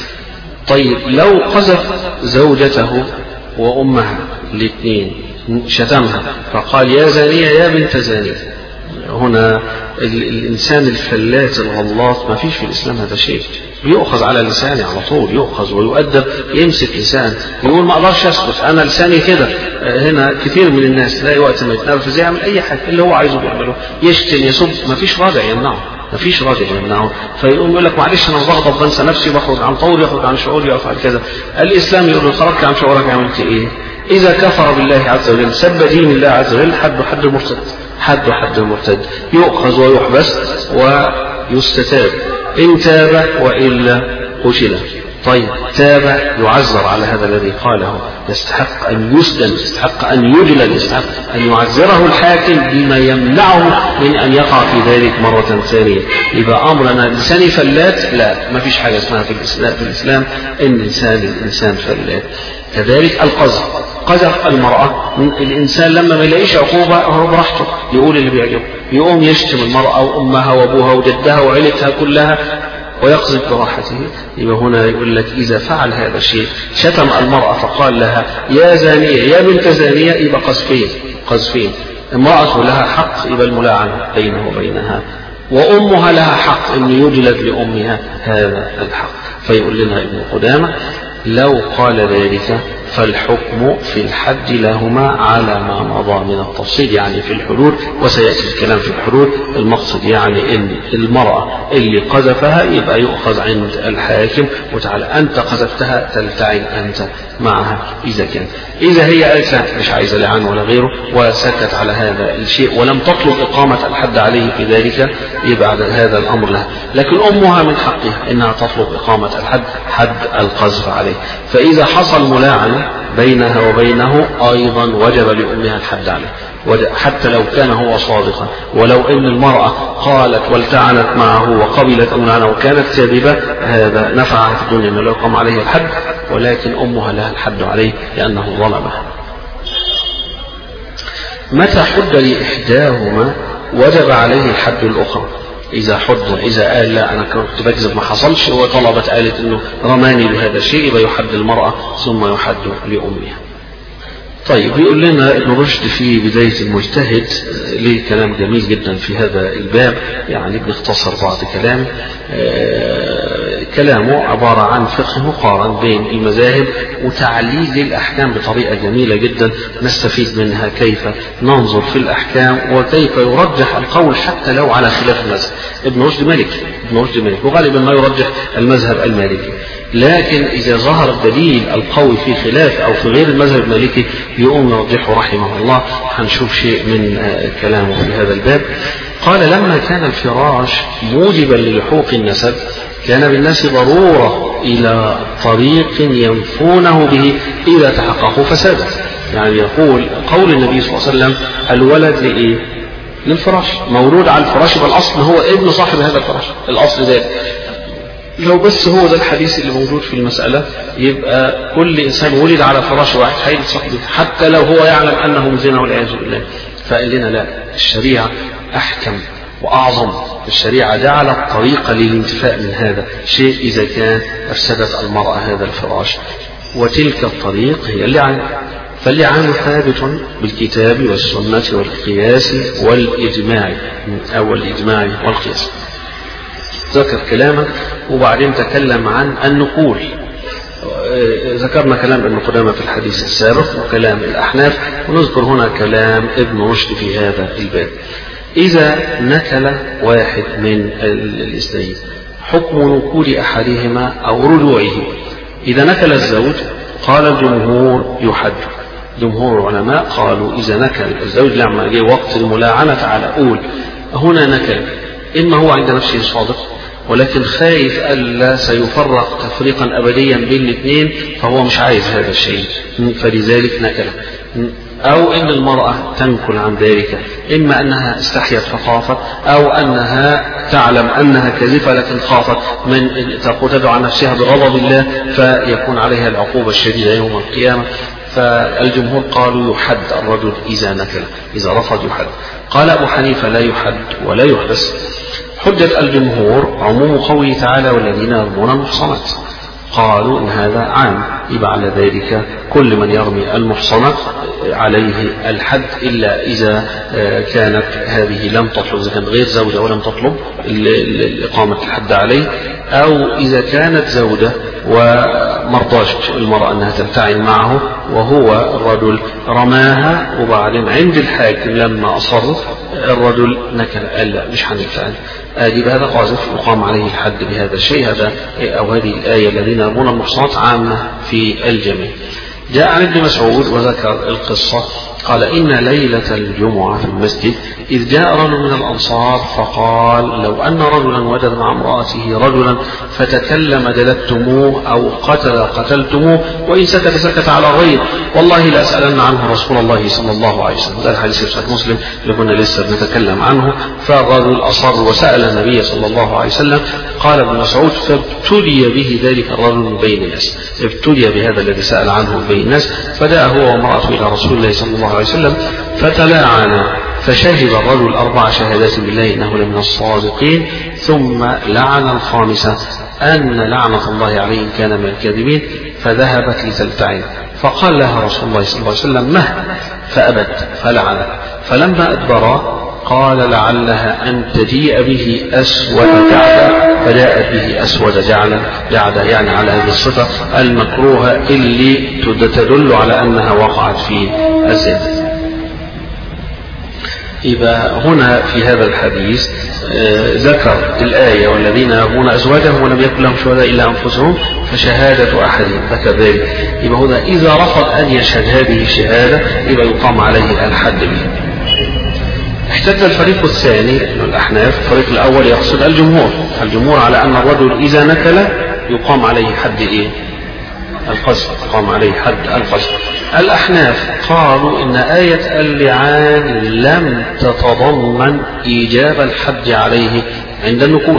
طيب لو قذف زوجته وأمها الاثنين، شتمها فقال يا زانية يا بنت زانية، هنا الإنسان الفلات الغلاط ما فيش في الإسلام هذا شيء، يؤخذ على لسانه على طول، يؤخذ ويؤدب، يمسك لسان، يقول ما أقدرش أسكت أنا لساني كده. هنا كثير من الناس لا وقت ما يتنرفز يعمل أي حاجة اللي هو عايزه يعمله، يشتم يسب، ما فيش رادع يمنعه، ما فيش رادع يمنعه. فيقوم يقول لك معلش أنا بغضب بنسى نفسي بخرج عن طول، يخرج عن شعوري وأفعل كذا. الإسلام يقول خرجت عن شعورك عملت إيه؟ إذا كفر بالله عز وجل سب دين الله عز وجل حد حد المرتد، حد حد المرتد، يؤخذ ويحبس ويستتاب، إن تاب وإلا قتل. طيب تاب يعذر على هذا الذي قاله، يستحق أن يسجن، يستحق أن يجلد، يستحق أن يعذره الحاكم بما يمنعه من أن يقع في ذلك مرة ثانية. يبقى أمرنا لساني فلات، لا، ما فيش حاجة اسمها في الإسلام, في الإسلام إن لسان الإنسان فلات. كذلك القذف، قذف المرأة، الإنسان لما ما يلاقيش عقوبة هو براحته يقول اللي بيعجبه، يقوم يشتم المرأة وأمها وأبوها وجدها وعيلتها كلها ويقذف براحته. يبقى هنا يقول لك إذا فعل هذا الشيء، شتم المرأة فقال لها يا زانية يا بنت زانية، يبقى قذفين قذفين. امرأة لها حق يبقى الملاعنة بينه وبينها، وأمها لها حق أن يجلد لأمها هذا الحق. فيقول لنا ابن قدامة لو قال ذلك فالحكم في الحد لهما على ما مضى من التفصيل، يعني في الحدود، وسيأتي الكلام في الحدود. المقصد يعني ان المرأة اللي قذفها يبقى يؤخذ عند الحاكم وتعالى أنت قذفتها تلتعن أنت معها. إذا كان إذا هي قالت مش عايزة لعن ولا غيره وسكت على هذا الشيء ولم تطلب إقامة الحد عليه في ذلك، يبقى هذا الأمر لها. لكن أمها من حقها إنها تطلب إقامة الحد، حد القذف عليه. فإذا حصل ملاعنة بينها وبينه أيضا وجب لأمها الحد عليه، حتى لو كان هو صادقا، ولو ان المرأة قالت والتعنت معه وقبلت أمرها وكانت كاذبة، هذا نفعها في الدنيا أنه لا يقام عليه الحد، ولكن أمها لها الحد عليه لأنه ظلمها. متى حد لإحداهما وجب عليه الحد الأخرى؟ إذا حد إذا قال لا أنا كنت بكذب ما حصلش، وطلبت قالت إنه رماني بهذا الشيء، يبقى يحد المرأة ثم يحد لأمها. طيب يقول لنا ابن رشد في بداية المجتهد ليه كلام جميل جدا في هذا الباب، يعني بنختصر بعض كلام. آه كلامه عبارة عن فقه مقارن بين المذاهب وتعليل للأحكام بطريقة جميلة جدا نستفيد منها كيف ننظر في الأحكام وكيف يرجح القول حتى لو على خلاف المذهب. ابن رشد مالكي ابن رشد مالكي وغالبا ما يرجح المذهب المالكي، لكن إذا ظهر الدليل القوي في خلاف أو في غير المذهب المالكي يقوم يرجحه رحمه الله. هنشوف شيء من كلامه في هذا الباب. قال لما كان الفراش موجبا للحوق النسب كان بالناس ضرورة إلى طريق ينفونه به إذا تحققوا فسادا. يعني يقول قول النبي صلى الله عليه وسلم الولد لإيه؟ للفراش، مولود على الفراش، بالأصل هو ابن صاحب هذا الفراش، الأصل ذلك. لو بس هو ده الحديث اللي موجود في المسألة يبقى كل إنسان ولد على فراش واحد هيلد صاحبه حتى لو هو يعلم أنه مزنا والعياذ بالله. فقال لنا لا، الشريعة أحكم وأعظم. الشريعة جعلت طريقة للانتفاء من هذا الشيء إذا كان أفسدت المرأة هذا الفراش، وتلك الطريق هي اللعان. فاللعان ثابت بالكتاب والسنة والقياس والإجماع أو الإجماع والقياس. ذكر كلاما وبعدين تكلم عن النقول. ذكرنا كلام ابن قدامة في الحديث السابق وكلام الأحناف، ونذكر هنا كلام ابن رشد في هذا الباب. إذا نكل واحد من الاثنين حكم نقول أحدهما أو رجوعه. إذا نكل الزوج قال الجمهور يحد. جمهور العلماء قالوا إذا نكل الزوج لما جاء وقت الملاعنة على أول هنا نكل، إما هو عند نفسه صادق ولكن خايف ألا سيفرق تفريقا أبديا بين الاثنين فهو مش عايز هذا الشيء فلذلك نكل، أو إن المرأة تنكل عن ذلك، إما أنها استحيت فخافت، أو أنها تعلم أنها كذبة لكن خافت من تدعو عن نفسها بغضب الله فيكون عليها العقوبة الشديدة يوم القيامة. فالجمهور قالوا يحد الرجل إذا نكل، إذا رفض يحد. قال أبو حنيفة لا يحد ولا يحبس. حجة الجمهور عموم قوله تعالى والذين يرمون المحصنات، قالوا إن هذا عام، يبقى على ذلك كل من يرمي المحصنات عليه الحد إلا إذا كانت هذه لم تطلب، إذا كانت غير زوجة ولم تطلب إقامة الحد عليه، أو إذا كانت زوجة ومرضاش المرأة أنها تلتعن معه وهو الرجل رماها وبعدين عند الحاكم لما أصر الرجل نكل قال لا مش هنلتعن، آدي بهذا قاذف يقام عليه الحد بهذا الشيء. هذا أو هذه الآية الذين يرمون المحصنات عامة في الجميع. جاء عن ابن مسعود وذكر القصة قال إن ليلة الجمعة في المسجد إذ جاء رجل من الأنصار فقال لو أن رجلا وجد مع امرأته رجلا فتكلم جلدتموه أو قتل قتلتموه وإن سكت سكت على غير والله لأسألن عنه رسول الله صلى الله عليه وسلم. هذا الحديث في صحيح مسلم اللي كنا لسه بنتكلم عنه. فالرجل أصر وسأل النبي صلى الله عليه وسلم. قال ابن مسعود فابتلي به ذلك الرجل من بين الناس، ابتلي بهذا الذي سأل عنه من بين الناس. فجاء هو وامرأته إلى رسول الله صلى الله عليه وسلم فتلاعنا فشهد الرجل أربع شهادات بالله إنه لمن الصادقين ثم لعن الخامسة أن لعنة الله عليه إن كان من الكاذبين فذهبت لتلتعن. فقال لها رسول الله صلى الله عليه وسلم مه فأبت فلعنت. فلما أدبر قال لعلها أن تجيء به أسود جعدا فجاءت به أسود جعلا جعدا يعني على هذه الصفة المكروهة اللي تدل على أنها وقعت في الزنا. يبقى هنا في هذا الحديث ذكر الآية والذين يرمون أزواجهم ولم يكن لهم شهداء إلا أنفسهم فشهادة أحدهم ذكر ذلك. يبقى هنا إذا رفض أن يشهد هذه الشهادة يبقى يقام عليه الحد به. احتج الفريق الثاني من الأحناف، الفريق الأول يقصد الجمهور الجمهور على أن الرجل إذا نكل يقام عليه حد إيه؟ القذف، يقام عليه حد القذف. الأحناف قالوا إن آية اللعان لم تتضمن إيجاب الحد عليه عند النكول.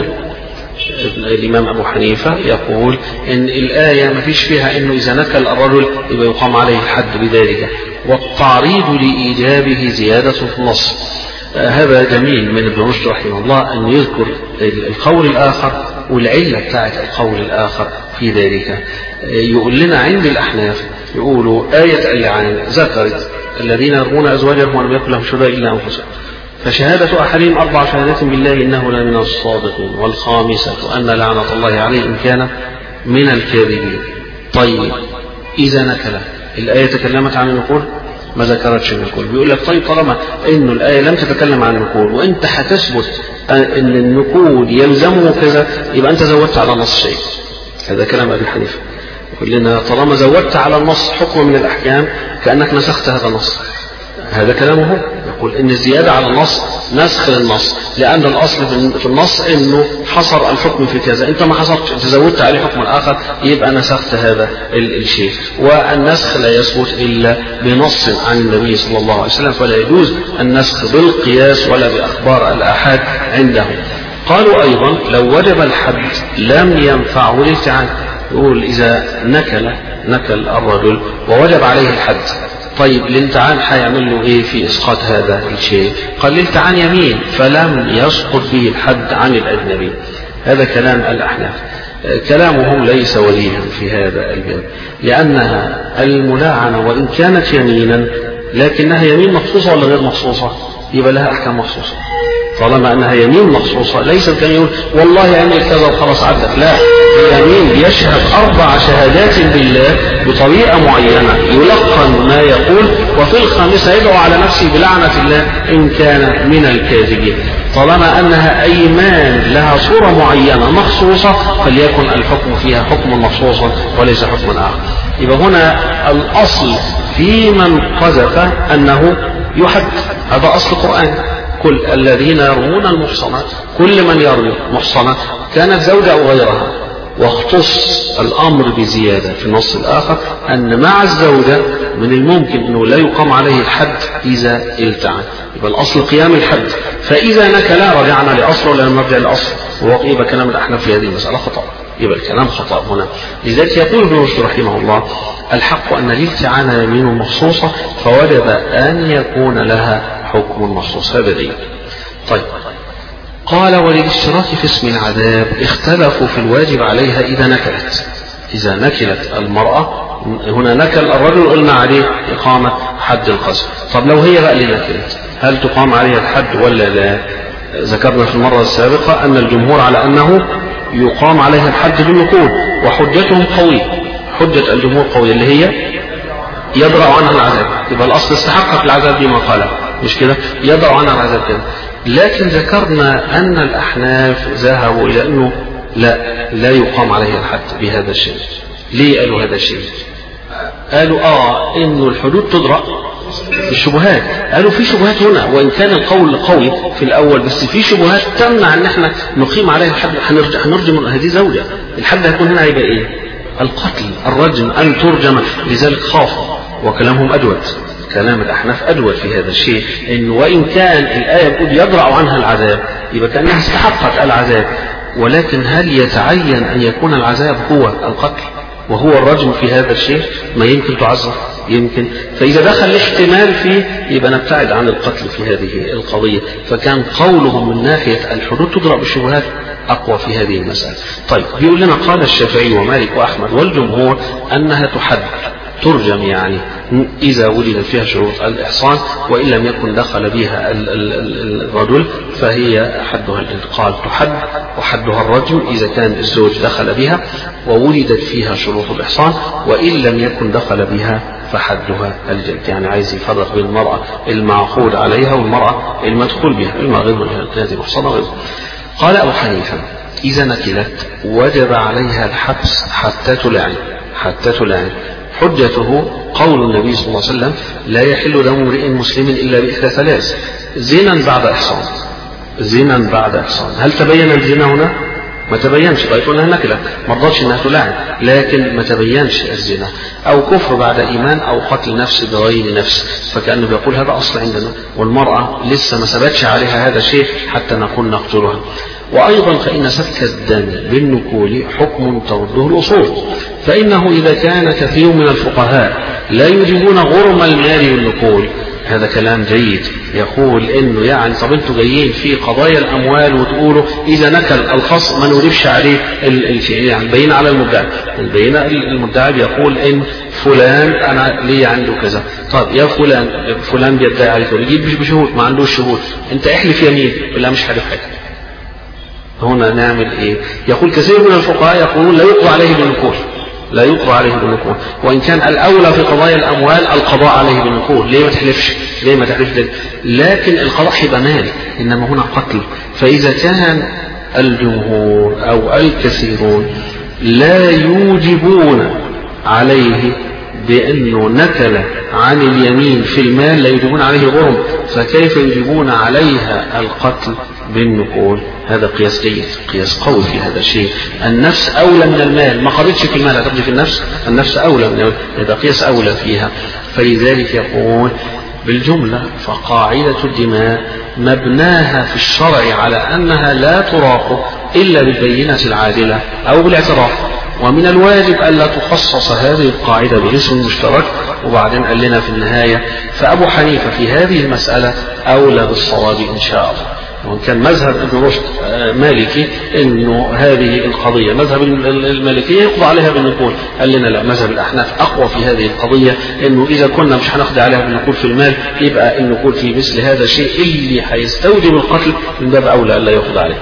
الإمام أبو حنيفة يقول إن الآية ما فيش فيها إنه إذا نكل الرجل يبقى يقام عليه الحد بذلك، والتعريض لإيجابه زيادة في النص. آه هذا جميل من ابن رشد رحمه الله أن يذكر القول الآخر والعلة بتاعت القول الآخر في ذلك. آه يقول لنا عند الأحناف يقولوا آية اللعان ذكرت الذين يرمون أزواجهم ولم يكن لهم شهداء إلا أنفسهم، فشهادة أحدهم أربع شهادات بالله إنه لمن الصادقين، والخامسة أن لعنة الله عليه إن كان من الكاذبين. طيب إذا نكل، الآية تكلمت عن النكول ما ذكرتش النكول. بيقول لك طيب طالما إنه الآية لم تتكلم عن النكول وأنت هتثبت أن النكول يلزمه كذا، يبقى أنت زودت على نص شيء. هذا كلام أبي حنيفة. يقول لنا طالما زودت على النص حكم من الأحكام كأنك نسخت هذا النص. هذا كلامه. يقول ان الزيادة على النص نسخ للنص، لان الاصل في النص انه حصر الحكم في كذا، انت ما حصرتش، انت زودت عليه حكم اخر، يبقى نسخت هذا الشيء. والنسخ لا يثبت الا بنص عن النبي صلى الله عليه وسلم، فلا يجوز النسخ بالقياس ولا باخبار الاحاد عندهم. قالوا ايضا لو وجب الحد لم ينفعه الالتعان. يقول اذا نكل نكل الرجل ووجب عليه الحد، طيب الالتعان هيعمل له ايه في اسقاط هذا الشيء؟ قال الالتعان يمين فلم يسقط به الحد عن الاجنبي. هذا كلام الاحناف. كلامهم ليس وليا في هذا الباب، لانها الملاعنه وان كانت يمينا لكنها يمين مخصوصه ولا غير مخصوصه؟ يبقى لها احكام مخصوصه. طالما انها يمين مخصوصه ليس كان يقول والله يعمل كذا وخلاص عدت، لا، اليمين يشهد اربع شهادات بالله بطريقه معينه يلقن ما يقول، وفي الخامسه يدعو على نفسه بلعنه الله ان كان من الكاذبين. طالما انها ايمان لها صوره معينه مخصوصه فليكن الحكم فيها حكم مخصوصا وليس حكم اخر. يبقى هنا الاصل في من قذف انه يحد، هذا اصل القران. كل الذين يرمون المحصنات، كل من يرمي محصنة كانت زوجة أو غيرها، واختص الأمر بزيادة في النص الآخر أن مع الزوجة من الممكن أنه لا يقام عليه الحد إذا التعن. يبقى الأصل قيام الحد، فإذا نكلا رجعنا لأصل ولا نرجع لأصل، ويبقى كلام الأحناف في هذه المسألة خطأ، يبقى الكلام خطأ هنا. لذلك يقول ابن رشد رحمه الله الحق أن الالتعان يمين مخصوصة فوجب أن يكون لها حكم مخصوص. هذا دليل. طيب قال وللاشتراك في اسم العذاب اختلفوا في الواجب عليها إذا نكلت. إذا نكلت المرأة، هنا نكل الرجل قلنا عليه إقامة حد القذف. طب لو هي بقى اللي نكلت هل تقام عليها الحد ولا لا؟ ذكرنا في المرة السابقة أن الجمهور على أنه يقام عليها الحد بالنكول، وحجتهم قوية. حجة الجمهور قوية اللي هي يدرأ عنها العذاب. يبقى الأصل استحقت العذاب بما قال، مش كده؟ يدرأ عنها العذاب كده. لكن ذكرنا أن الأحناف ذهبوا إلى أنه لا لا يقام عليه الحد بهذا الشيء. ليه قالوا هذا الشيء؟ قالوا آه إنه الحدود تدرأ بالشبهات. قالوا في شبهات هنا، وإن كان القول قوي في الأول بس في شبهات تمنع أن احنا نقيم عليه الحد. هنرجع هنرجم هذه زوجة، الحد هيكون هنا هيبقى إيه؟ القتل، الرجم، أن ترجم. لذلك خافوا، وكلامهم أدود، كلام الأحناف أدود في هذا الشيء، إن وإن كان الآية بتقول يدرأ عنها العذاب يبقى كأنها استحقت العذاب، ولكن هل يتعين أن يكون العذاب هو القتل وهو الرجم في هذا الشيء؟ ما يمكن تعذر، يمكن. فإذا دخل الاحتمال فيه يبقى نبتعد عن القتل في هذه القضية. فكان قولهم من ناحية الحدود تدرأ بالشبهات أقوى في هذه المسألة. طيب بيقول لنا قال الشافعي ومالك وأحمد والجمهور أنها تحد، ترجم يعني إذا وجد فيها شروط الإحصان، وإن لم يكن دخل بها الرجل فهي حدها الانتقال تحد، وحدها الرجم إذا كان الزوج دخل بها وولدت فيها شروط الإحصان، وإن لم يكن دخل بها فحدها الجلد. يعني عايز يفرق بين المرأة المعقود عليها والمرأة المدخول بها، المغير هذه محصنة غير. قال أبو حنيفة إذا نكلت وجب عليها الحبس حتى تلعن، حتى تلعن. حجته قول النبي صلى الله عليه وسلم لا يحل دم امرئ مسلم إلا بإحدى ثلاث: زنا بعد إحصان، زنا بعد إحصان. هل تبين الزنا هنا؟ ما تبينش، بقى يقول لها نكلة ما رضتش انها تلاعن، لكن ما تبينش الزنا، او كفر بعد ايمان، او قتل نفس بغير نفس، فكأنه بيقول هذا اصل عندنا، والمرأة لسه ما ثبتش عليها هذا الشيء حتى نقول نقتلها. وأيضا فإن سفك الدم بالنكول حكم ترده الأصول، فإنه إذا كان كثير من الفقهاء لا يجيبون غرم المال والنكول، هذا كلام جيد، يقول إنه يعني طب انتوا جايين في قضايا الأموال وتقولوا إذا نكل الخصم ما نجيبش عليه يعني البينة على المدعي، البينة المدعي بيقول إن فلان أنا لي عنده كذا، طب يا فلان فلان بيدعي عليك يجيب بشهود ما عندوش شهود، أنت احلف يمين ولا مش حلف حاجة. هنا نعمل ايه؟ يقول كثير من الفقهاء يقولون لا يقضى عليه بالنكول، لا يقضى عليه بالنكول، وان كان الاولى في قضايا الاموال القضاء عليه بالنكول، ليه ما تحلفش؟ ليه ما تحلفش؟ لكن القضاء هيبقى مال، انما هنا قتل، فاذا كان الجمهور او الكثيرون لا يوجبون عليه بأنه نكل عن اليمين في المال لا يجيبون عليه غرم، فكيف يجيبون عليها القتل بالنكول؟ هذا قياس جيد، قياس قوي في هذا الشيء. النفس أولى من المال، ما قضتش في المال هتقضي في النفس، النفس أولى من المال، هذا قياس أولى فيها. فلذلك يقول بالجملة فقاعدة الدماء مبناها في الشرع على أنها لا تراق إلا بالبينة العادلة أو بالاعتراف، ومن الواجب ألا تخصص هذه القاعدة باسم مشترك. وبعدين قال لنا في النهاية فأبو حنيفة في هذه المسألة أولى بالصواب إن شاء الله، وإن كان مذهب ابن رشد مالكي إنه هذه القضية مذهب المالكية يقضى عليها بالنكول، قال لنا لا، مذهب الأحناف أقوى في هذه القضية، إنه إذا كنا مش هنقضي عليها بالنكول في المال يبقى النكول في مثل هذا الشيء اللي هيستوجب القتل من باب أولى ألا يقضى عليه.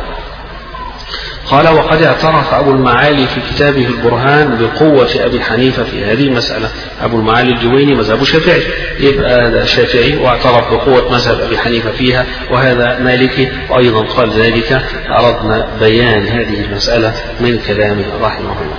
قال وقد اعترف أبو المعالي في كتابه البرهان بقوة أبي حنيفة في هذه المسألة. أبو المعالي الجويني مذهب شافعي، يبقى هذا شافعي واعترف بقوة مذهب أبي حنيفة فيها، وهذا مالكي، وأيضا قال ذلك أردنا بيان هذه المسألة من كلامه رحمه الله.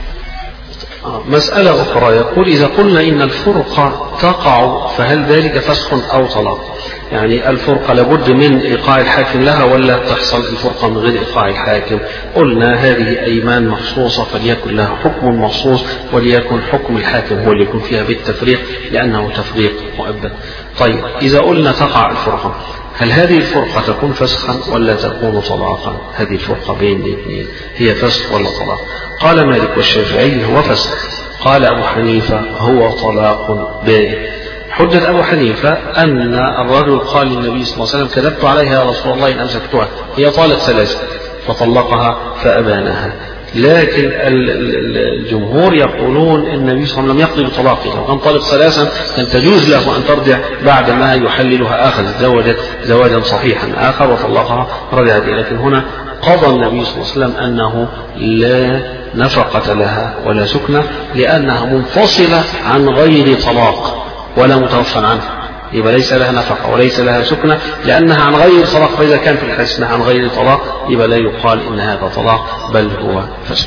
مسألة أخرى يقول إذا قلنا إن الفرقة تقع فهل ذلك فسخ أو طلاق؟ يعني الفرقة لابد من إيقاع الحاكم لها ولا تحصل الفرقة من غير إيقاع الحاكم؟ قلنا هذه أيمان مخصوصة فليكن لها حكم مخصوص، وليكن حكم الحاكم هو اللي يكون فيها بالتفريق لأنه تفريق مؤبد. طيب إذا قلنا تقع الفرقة، هل هذه الفرقة تكون فسخا ولا تكون طلاقا؟ هذه الفرقة بين الاثنين هي فسخ ولا طلاق؟ قال مالك والشافعي هو فسخ، قال أبو حنيفة هو طلاق بائن. حجة أبو حنيفة أن الرجل قال للنبي صلى الله عليه وسلم كذبت عليها يا رسول الله إن أمسكتها، هي طالت ثلاثة فطلقها فأبانها، لكن الجمهور يقولون ان النبي صلى الله عليه وسلم يقضي بطلاقها، لو كان طالق ثلاثا كان تجوز له ان ترجع بعد ما يحللها اخر، زوجت زواجا صحيحا اخر وطلقها رجعت اليه، لكن هنا قضى النبي صلى الله عليه وسلم انه لا نفقة لها ولا سكنة لانها منفصلة عن غير طلاق ولا متوفى عنها، يبقى ليس لها نفقة وليس لها سكنة لأنها عن غير طلاق، فإذا كان في الحديث عن غير طلاق يبقى لا يقال إن هذا طلاق بل هو فسخ.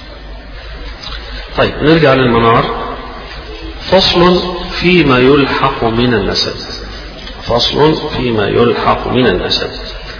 طيب نرجع للمنار. فصل فيما يلحق من النسب. فصل فيما يلحق من النسب،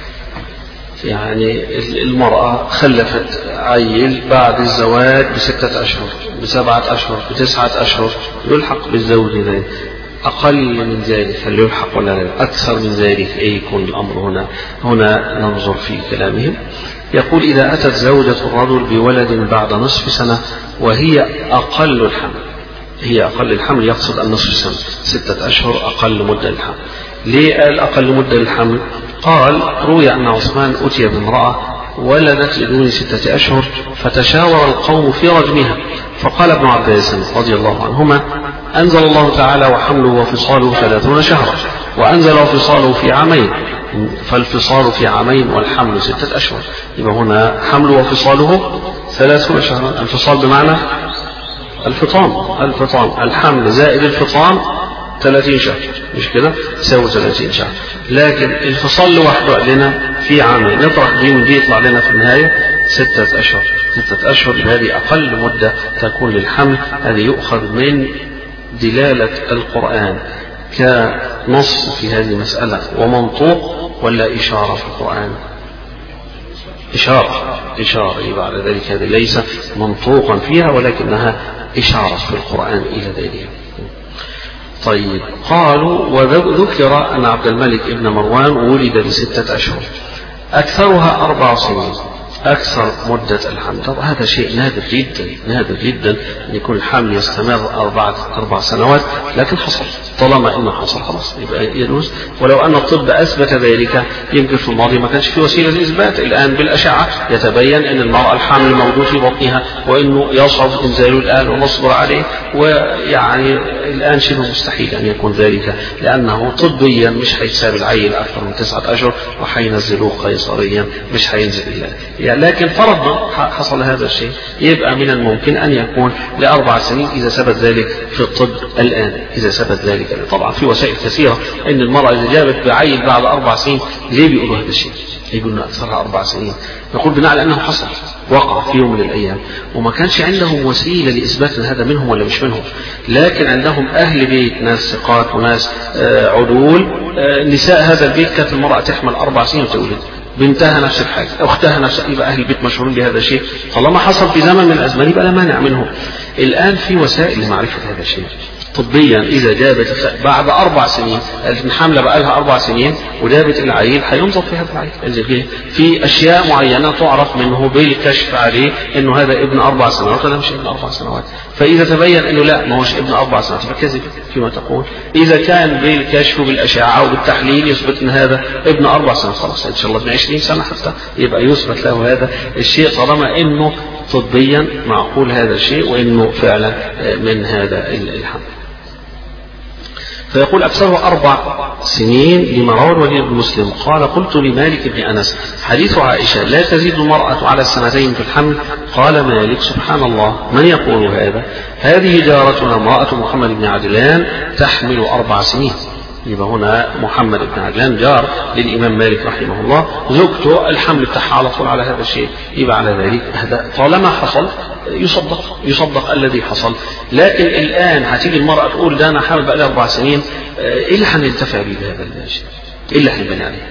يعني المرأة خلفت عيل بعد الزواج بستة أشهر بسبعة أشهر بتسعة أشهر، يلحق بالزوج ذلك. أقل من ذلك هل يلحق ولا لا؟ أكثر من ذلك أي يكون الأمر هنا هنا ننظر في كلامهم. يقول إذا أتت زوجة الرجل بولد بعد نصف سنة وهي أقل الحمل، هي أقل الحمل يقصد النصف سنة، ستة أشهر أقل مدة الحمل. ليه قال أقل مدة الحمل؟ قال روي أن عثمان أتي بامرأة ولدت لدون ستة أشهر فتشاور القوم في رجمها، فقال ابن عباس رضي الله عنهما أنزل الله تعالى وحمله وفصاله ثلاثون شهرا، وأنزل وفصاله في عامين، فالفصال في عامين والحمل ستة أشهر، يبقى هنا حمل وفصاله ثلاثون شهرا. الفصال بمعنى الفطام، الفطام الحمل زائد الفطام ثلاثين شهر، مش كده؟ يساوي ثلاثين شهر. لكن الفصال لوحده لنا في عامين، نطرح دي من دي يطلع لنا في النهاية ستة أشهر. ستة أشهر هذه أقل مدة تكون للحمل. هذه يؤخذ من دلالة القرآن كنص في هذه المسألة ومنطوق ولا إشارة في القرآن؟ إشارة إشارة بعد ذلك هذه ليس منطوقا فيها ولكنها إشارة في القرآن إلى ذلك. طيب قالوا وذكر أن عبد الملك ابن مروان ولد بستة أشهر أكثرها أربع سنين أكثر مدة الحمل. طب هذا شيء نادر جدا نادر جدا أن يكون الحمل يستمر أربعة أربع سنوات، لكن حصل. طالما إنه حصل خلاص يبقى يجوز. ولو أن الطب أثبت ذلك يمكن في الماضي ما كانش في وسيلة للإثبات. الآن بالأشعة يتبين أن المرأة الحامل موجود في بطنها وإنه يصعب إنزاله الآن ونصبر عليه، ويعني الآن شبه مستحيل أن يكون ذلك لأنه طبيا مش هيتساب العيل أكثر من تسعة أشهر وحينزلوه قيصريا مش هينزل إلا يعني. لكن فرضنا حصل هذا الشيء يبقى من الممكن أن يكون لأربع سنين إذا ثبت ذلك في الطب الآن. إذا ثبت ذلك طبعا في وسائل كثيرة أن المرأة إذا جابت بعيل بعد أربع سنين ليه بيقولوا هذا الشيء؟ يقولون أكثرها أربع سنين. نقول بناء على أنه حصل وقع في يوم من الأيام وما كانش عندهم وسيلة لإثبات هذا منهم ولا مش منهم، لكن عندهم أهل بيت ناس ثقات وناس عدول. نساء هذا البيت كانت المرأة تحمل أربع سنين وتولد، بنتها نفس الحاجة أختها نفس، يبقى أهل البيت مشهورين بهذا الشيء. طالما حصل في زمن من الأزمان يبقى لا مانع منه. الآن في وسائل لمعرفة هذا الشيء طبيا. إذا جابت بعد أربع سنين الحملة بقى لها أربع سنين وجابت العيل هينظر في هذا العيل في أشياء معينة تعرف منه بالكشف عليه إنه هذا ابن أربع سنوات ولا مش ابن أربع سنوات. فإذا تبين إنه لا ما هوش ابن أربع سنوات فكذب فيما تقول. إذا كان بالكشف وبالأشعة وبالتحليل يثبت إن هذا ابن أربع سنوات خلاص إن شاء الله ابن عشرين سنة حتى يبقى يثبت له هذا الشيء طالما إنه طبيا معقول هذا الشيء وإنه فعلا من هذا الحمل. فيقول أكثره أربع سنين لما روى الوليد بن مسلم قال قلت لمالك بن أنس حديث عائشة لا تزيد المرأة على السنتين في الحمل. قال مالك سبحان الله من يقول هذا؟ هذه جارتنا امرأة محمد بن عدلان تحمل أربع سنين. يبقى هنا محمد بن عدلان جار للإمام مالك رحمه الله، زوجته الحمل بتاعها على طول على هذا الشيء. يبقى على ذلك هذا طالما حصل يصدق يصدق الذي حصل. لكن الآن هتيجي المرأة تقول ده أنا حامل بقى لي أربع سنين، إيه اللي هننتفع به بهذا الشيء؟ إيه اللي هنبني عليه؟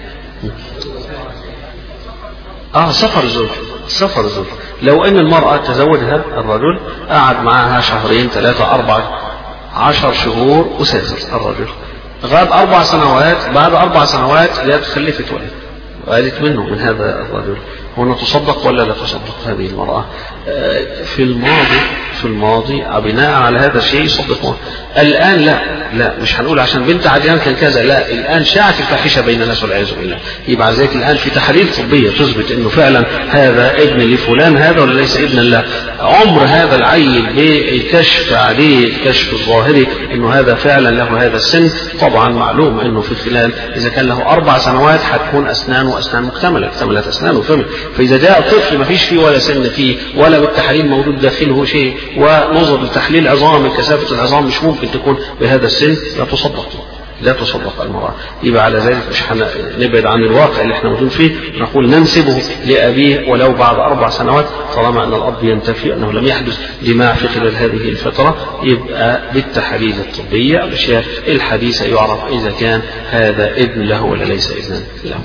آه سفر زوج سفر زوج. لو أن المرأة تزوجها الرجل قعد معها شهرين ثلاثة أربعة عشر شهور وسافر الرجل غاب أربع سنوات، بعد أربع سنوات جاءت خلفت ولد وقالت منه من هذا الرجل، هنا تصدق ولا لا تصدق هذه المرأة؟ في الماضي في الماضي بناء على هذا الشيء يصدقون. الآن لا لا مش هنقول عشان بنت عديان كان كذا، لا الآن شاعت الفاحشة بين الناس والعياذ بالله. يبقى ذلك الآن في تحاليل طبية تثبت إنه فعلا هذا ابن لفلان هذا ولا ليس ابنا له. عمر هذا العيل بالكشف عليه الكشف الظاهري إنه هذا فعلا له هذا السن طبعا معلوم إنه في خلال إذا كان له أربع سنوات هتكون أسنانه أسنان مكتملة اكتملت أسنانه فمه. فإذا جاء الطفل ما فيش فيه ولا سن فيه ولا بالتحاليل موجود داخله شيء ونظر لتحليل عظام كثافة العظام مش ممكن تكون بهذا السن، لا تصدق لا تصدق المرأة. يبقى على ذلك مش نبعد عن الواقع اللي احنا موجودين فيه، نقول ننسبه لأبيه ولو بعد أربع سنوات طالما أن الأب ينتفي أنه لم يحدث جماع في خلال هذه الفترة. يبقى بالتحاليل الطبية الأشياء الحديثة يعرف إذا كان هذا ابن له ولا ليس ابنا له.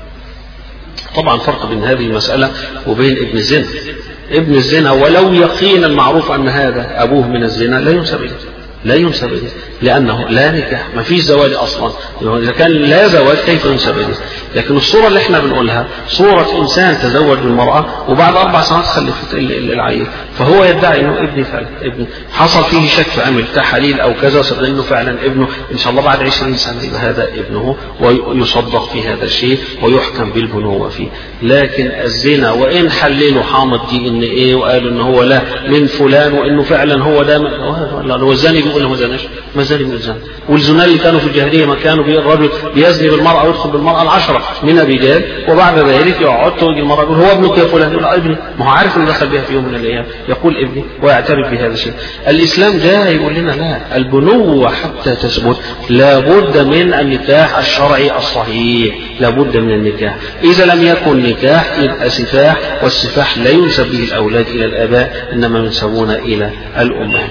طبعا فرق بين هذه المسألة وبين ابن الزنا. ابن الزنا ولو يقينا معروف أن هذا أبوه من الزنا لا ينسب إليه لا ينسب إليه لأنه لا نكاح ما فيش زواج أصلا. إذا كان لا زواج كيف ينسب إليه؟ لكن الصورة اللي احنا بنقولها صورة إنسان تزوج بالمرأة وبعد أربع سنوات خلفت العيل، فهو يدعي إنه ابني فعلا ابن حصل فيه شك فعمل تحاليل أو كذا وصدق إنه فعلا ابنه إن شاء الله بعد عشرين سنة يبقى هذا ابنه ويصدق في هذا الشيء ويحكم بالبنوة فيه. لكن الزنا وإن حللوا حامض دي إن إيه وقالوا إنه هو لا من فلان وإنه فعلا هو ده هو الزاني بيقول له ما زناش ما زاني من الزنا. والزنا اللي كانوا في الجاهلية ما كانوا الرجل بيزني بالمرأة ويدخل بالمرأة العشرة من الرجال وبعد ذلك يقعد توجي المرأة يقول هو ابنك يا فلان يقول ابني، ما هو عارف انه دخل بها في يوم من الايام يقول ابني ويعترف بهذا الشيء. الاسلام جاء يقول لنا لا، البنوة حتى تثبت لابد من النكاح الشرعي الصحيح، لابد من النكاح. اذا لم يكن نكاح يبقى سفاح، والسفاح لا ينسب به الاولاد الى الاباء انما ينسبون الى الامهات.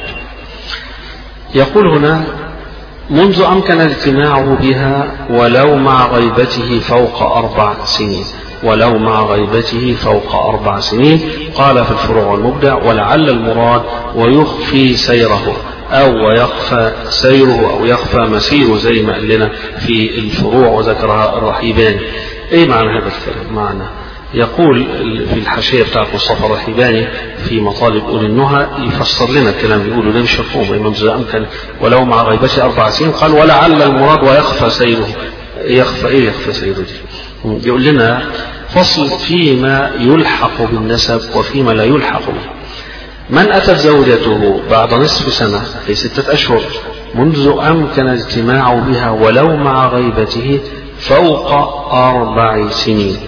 يقول هنا منذ أمكن الاجتماع بها ولو مع غيبته فوق أربع سنين. ولو مع غيبته فوق أربع سنين. قال في الفروع والمبدع ولعل المراد ويخفي سيره أو ويخفى سيره أو يخفى مسيره زي ما قال لنا في الفروع وذكرها الرحيباني. إيه معنى هذا الكلام؟ معنى يقول في الحاشية بتاعت مصطفى الرحيباني في مطالب أولي النهى يفسر لنا الكلام يقولوا ده مش مفهوم إنه إذا أمكن ولو مع غيبته أربع سنين قال ولعل المراد ويخفى سيره. يخفى إيه يخفى سيره دي؟ يقول لنا فصل فيما يلحق بالنسب وفيما لا يلحق به. من أتت زوجته بعد نصف سنة في ستة أشهر منذ أمكن اجتماع بها ولو مع غيبته فوق أربع سنين.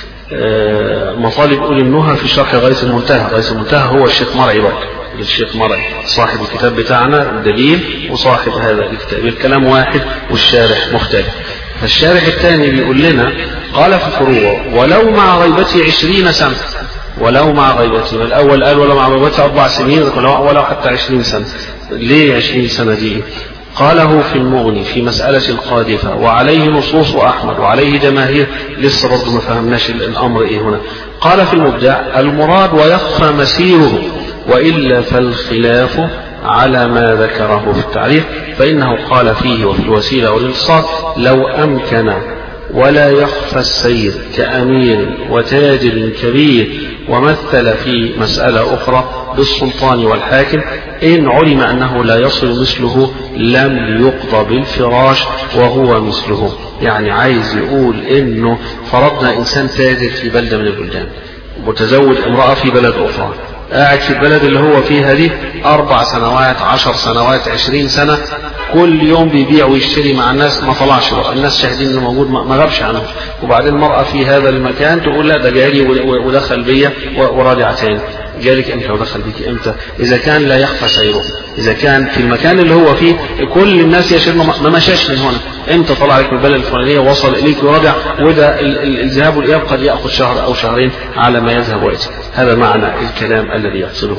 مطالب أولي النهى في شرح غيث المنتهى. غيث المنتهى هو الشيخ مرعي بقى، الشيخ مرعي صاحب الكتاب بتاعنا الدليل وصاحب هذا الكتاب، الكلام واحد والشارح مختلف. فالشارح الثاني بيقول لنا قال في الفروع ولو مع غيبته عشرين سنة، ولو مع غيبته. الأول قال ولو مع غيبته أربع سنين ولو حتى عشرين سنة. ليه عشرين سنة دي؟ قاله في المغني في مسألة القاذفة وعليه نصوص أحمد وعليه جماهير. لسه برضه ما فهمناش الأمر إيه هنا. قال في المبدع المراد ويخفى مسيره وإلا فالخلاف على ما ذكره في التعريف، فإنه قال فيه وفي الوسيلة والإلصاق لو أمكن ولا يخفى السير كأمير وتاجر كبير، ومثل في مسألة أخرى بالسلطان والحاكم إن علم أنه لا يصل مثله لم يقضى بالفراش وهو مثله. يعني عايز يقول إنه فرضنا إنسان تاجر في بلدة من البلدان متزوج امرأة في بلد أخرى، قاعد في البلد اللي هو فيها دي أربع سنوات عشر سنوات عشرين سنة، كل يوم بيبيع ويشتري مع الناس، ما طلعش بقى الناس شاهدين انه موجود ما غابش عنه. وبعدين المرأة في هذا المكان تقول لا ده جالي ودخل بيا وراجع تاني. جالك امتى ودخل بيك امتى؟ اذا كان لا يخفى سيره، اذا كان في المكان اللي هو فيه كل الناس يشير ما مشاش من هنا، امتى طلع لك من البلد الفلانيه وصل اليك ورجع، وده الذهاب والاياب قد ياخذ شهر او شهرين على ما يذهب وياتي. هذا معنى الكلام الذي يقصده.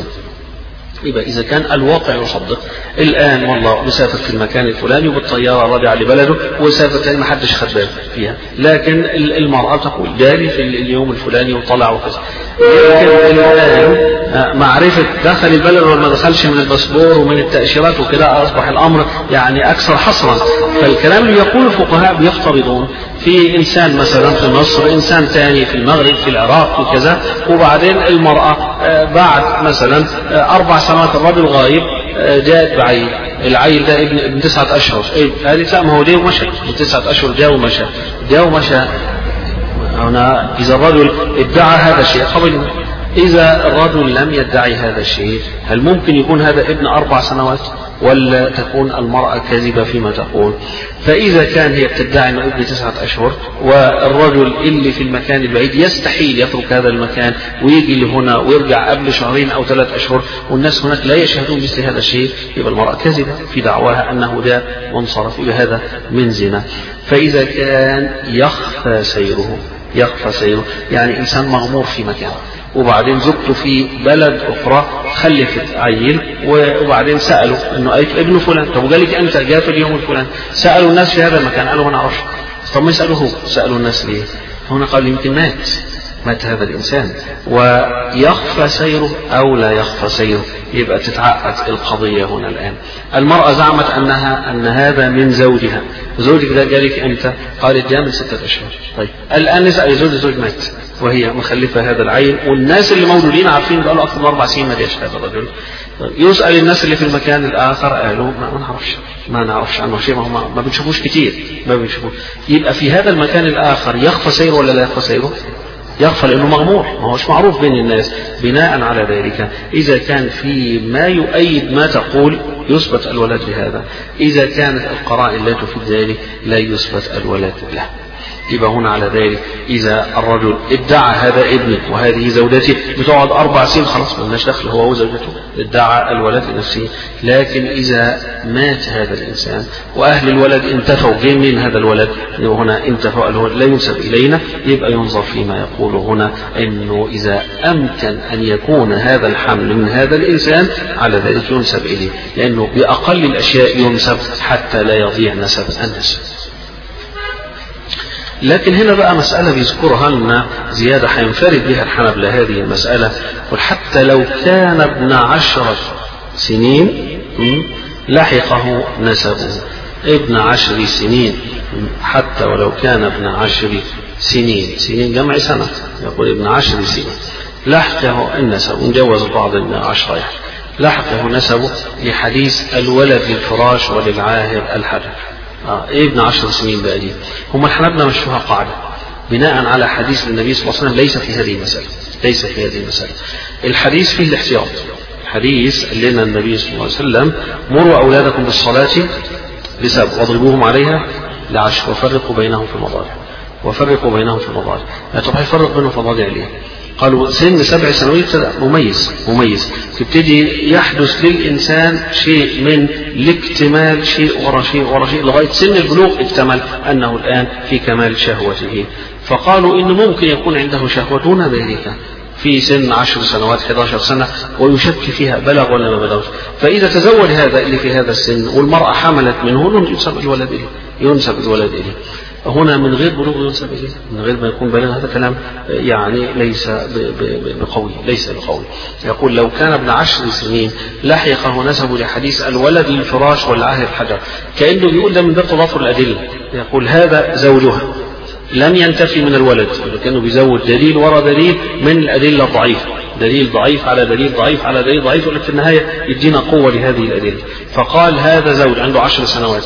يبقى إذا كان الواقع يصدق الآن والله مسافر في المكان الفلاني وبالطيارة رجع لبلده وسافر تاني ما حدش خد باله فيها، لكن المرأة تقول جالي في اليوم الفلاني وطلع وكذا. لكن الآن معرفة دخل البلد ولا ما دخلش من الباسبور ومن التأشيرات وكده أصبح الأمر يعني أكثر حصرا. فالكلام اللي يقول الفقهاء بيفترضون في إنسان مثلا في مصر، إنسان ثاني في المغرب في العراق وكذا، وبعدين المرأة بعد مثلا أربع سنوات الرجل غايب جاءت بعيل، العيل ده ابن ابن تسعة أشهر، قالت لا ما هو جاء ومشى من تسعة أشهر جاء ومشى جاء ومشى. هنا إذا الرجل ادعى هذا الشيء قبل، إذا الرجل لم يدعي هذا الشيء هل ممكن يكون هذا ابن أربع سنوات ولا تكون المرأة كاذبة فيما تقول؟ فإذا كان هي بتدعي أنه ابن تسعة أشهر والرجل اللي في المكان البعيد يستحيل يترك هذا المكان ويجي لهنا ويرجع قبل شهرين أو ثلاث أشهر والناس هناك لا يشهدون مثل هذا الشيء، يبقى المرأة كاذبة في دعواها أنه جاء وانصرف إلى هذا من زنا. فإذا كان يخفى سيره، يخفى سيره يعني إنسان مغمور في مكان وبعدين زوجته في بلد أخرى خلفت عيل وبعدين سألوا إنه ابن فلان، طب وقال لك أنت جاء في اليوم الفلاني، سألوا الناس في هذا المكان قالوا ما نعرفش. طب ما يسألوا هو، سألوا الناس ليه؟ هنا قال يمكن مات مات هذا الإنسان. ويخفى سيره أو لا يخفى سيره، يبقى تتعقد القضية هنا الآن. المرأة زعمت أنها أن هذا من زوجها، زوجك ده جالك أنت؟ قالت جاء من ستة أشهر. طيب الآن نسأل زوج الزوج مات وهي مخلفة هذا العين والناس اللي موجودين عارفين بقاله أكثر من أربع سنين ما جاش هذا الرجل. يسأل الناس اللي في المكان الآخر قالوا ما نعرفش ما نعرفش عنه شيء، ما, ما بنشوفوش كتير ما بنشوفوش. يبقى في هذا المكان الآخر يخفى سيره ولا لا يخفى سيره؟ يغفل لأنه مغمور، ما هوش معروف بين الناس. بناء على ذلك إذا كان في ما يؤيد ما تقول يثبت الولد لهذا، إذا كانت القرائن لا تفيد ذلك لا يثبت الولد له. يبقى هنا على ذلك إذا الرجل ادعى هذا ابني وهذه زوجتي بتقعد أربع سنين خلاص ما لناش دخل هو وزوجته، ادعى الولد لنفسه. لكن إذا مات هذا الإنسان وأهل الولد انتفوا جاي من هذا الولد، يبقى هنا انتفوا الولد لا ينسب إلينا، يبقى ينظر فيما يقول هنا إنه إذا أمكن أن يكون هذا الحمل من هذا الإنسان على ذلك ينسب إليه، لأنه بأقل الأشياء ينسب حتى لا يضيع نسب النسب. لكن هنا بقى مسألة بيذكرها لنا زيادة هينفرد بها الحنبلة هذه المسألة، وحتى لو كان ابن عشرة سنين لحقه نسبه. ابن عشر سنين، حتى ولو كان ابن عشر سنين، سنين جمع سنة، يقول ابن عشر سنين لحقه النسب، نجوز بعض ابن عشرة يعني لحقه نسبه لحديث الولد للفراش وللعاهر الحجر. آه إيه ابن عشر سنين بقى دي؟ هم الحنابلة مشوها قاعدة بناء على حديث النبي صلى الله عليه وسلم ليس في هذه المسألة، ليس في هذه المسألة. الحديث فيه الاحتياط. الحديث قال لنا النبي صلى الله عليه وسلم مروا أولادكم بالصلاة لسبع واضربوهم عليها لعشر وفرقوا بينهم في المضاجع، وفرقوا بينهم في المضاجع. طب هيفرق بينهم في المضاجع ليه؟ قالوا سن سبع سنوات مميز مميز تبتدي يحدث للإنسان شيء من الاكتمال، شيء ورا شيء ورا شيء لغاية سن البلوغ اكتمل أنه الآن في كمال شهوته. فقالوا إن ممكن يكون عنده شهوة دون ذلك في سن عشر سنوات حداشر سنة ويشك فيها بلغ ولا ما بلغش. فإذا تزوج هذا اللي في هذا السن والمرأة حملت منه ينسب الولد إليه، ينسب الولد إليه هنا من غير بلوغ ينسب إليه، من غير ما يكون بلغ. هذا كلام يعني ليس بقوي، ليس بقوي. يقول لو كان ابن عشر سنين لحقه نسبه لحديث الولد للفراش والعاهر الحجر، كأنه بيقول ده من باب تضافر الأدلة. يقول هذا زوجها لم ينتفي من الولد، كانوا بيزود دليل ورا دليل من الأدلة الضعيفة، دليل ضعيف على دليل ضعيف على دليل ضعيف، ولكن في النهاية يدينا قوة لهذه الأدلة. فقال هذا زوج عنده عشر سنوات،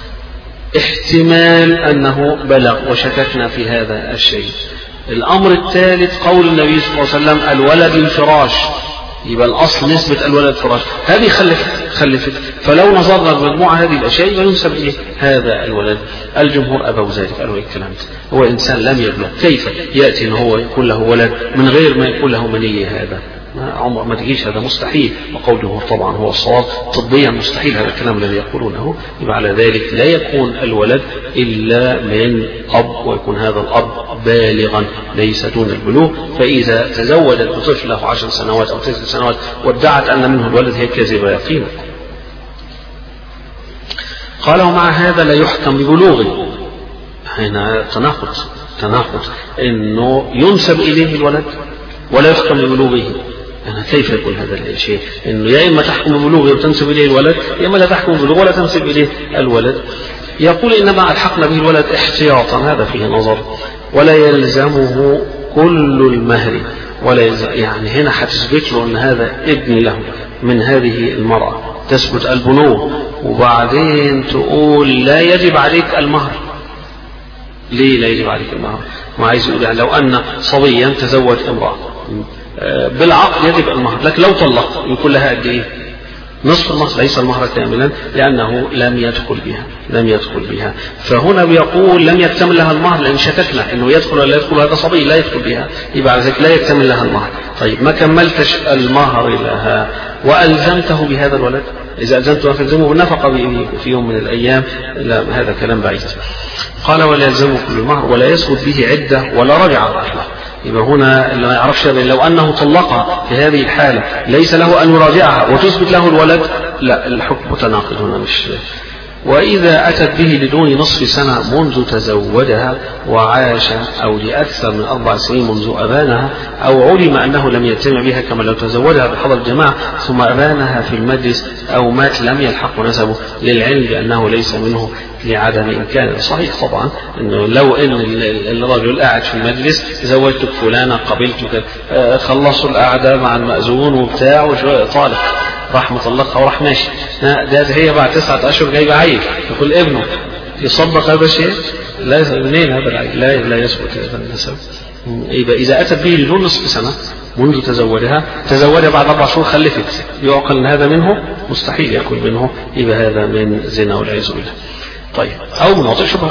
احتمال أنه بلغ وشككنا في هذا الشيء. الأمر الثالث قول النبي صلى الله عليه وسلم الولد الفراش، يبقى الأصل نسبة الولد فراش، هذه خلفت خلفت فلو نظرنا بمجموعة هذه الأشياء يبقى ينسب إليه هذا الولد. الجمهور أبوا ذلك، قالوا الكلام هو إنسان لم يبلغ، كيف يأتي إن هو يكون له ولد من غير ما يكون له منية؟ هذا عمر ما تجيش، هذا مستحيل. وقوله طبعا هو الصواب طبيا مستحيل هذا الكلام الذي يقولونه. يبقى على ذلك لا يكون الولد إلا من أب، ويكون هذا الأب بالغا ليس دون البلوغ. فإذا تزوجت بطفل له عشر سنوات أو تسع سنوات وادعت أن منه الولد هي كاذبة يقينا. قال ومع هذا لا يحكم ببلوغه. هنا تناقض تناقض إنه ينسب إليه الولد ولا يحكم ببلوغه. أنا كيف يقول هذا الشيء؟ إنه يا إما تحكم ببلوغه وتنسب إليه الولد، يا إما لا تحكم ببلوغه ولا تنسب إليه الولد. يقول إنما ألحقنا به الولد احتياطا، هذا فيه نظر، ولا يلزمه كل المهر، ولا يلزم يعني هنا حتثبت له أن هذا ابن له من هذه المرأة، تثبت البلوغ، وبعدين تقول لا يجب عليك المهر. ليه لا يجب عليك المهر؟ ما عايز يقول يعني لو أن صبيا تزوج امرأة بالعقد يجب المهر، لكن لو طلق يكون لها قد ايه؟ نصف المهر، ليس المهر كاملا لأنه لم يدخل بها لم يدخل بها فهنا بيقول لم يكتمل لها المهر، لأن شككنا إنه يدخل ولا يدخل، هذا صبي لا يدخل بها، يبقى على ذلك لا يكتمل لها المهر. طيب ما كملتش المهر لها وألزمته بهذا الولد، إذا ألزمته فالزمه بالنفقة في يوم من الأيام، لا هذا كلام بعيد. قال ولا يلزمه كل المهر ولا يثبت به عدة ولا رجع له. يبقى هنا اللي ما يعرفش لو أنه طلقها في هذه الحالة ليس له أن يراجعها وتثبت له الولد، لا الحكم متناقض هنا مش. وإذا أتت به لدون نصف سنة منذ تزوجها وعاش أو لأكثر من أربع سنين منذ أبانها، أو علم أنه لم يتم بها كما لو تزوجها بحضر الجماعة ثم أبانها في المجلس أو مات لم يلحق نسبه للعلم بأنه ليس منه لعدم إمكانه. صحيح طبعا إنه لو إن الرجل قاعد في المجلس زوجتك فلانة قبلتك، خلصوا القعدة مع المأذون وبتاع وشوية طالق راح مطلقها وراح ماشي، ده هي بعد تسعة أشهر جايبة عيل، يقول ابنه يصدق هذا الشيء؟ لا، منين هذا العيل؟ لا لا يثبت هذا النسب. يبقى إذا أتت به لدون نصف سنة منذ تزوجها، تزوجها بعد أربع شهور خلفت، يعقل أن هذا منه؟ مستحيل يكون منه، يبقى هذا من زنا والعياذ بالله. طيب أو من وطئ شبهة.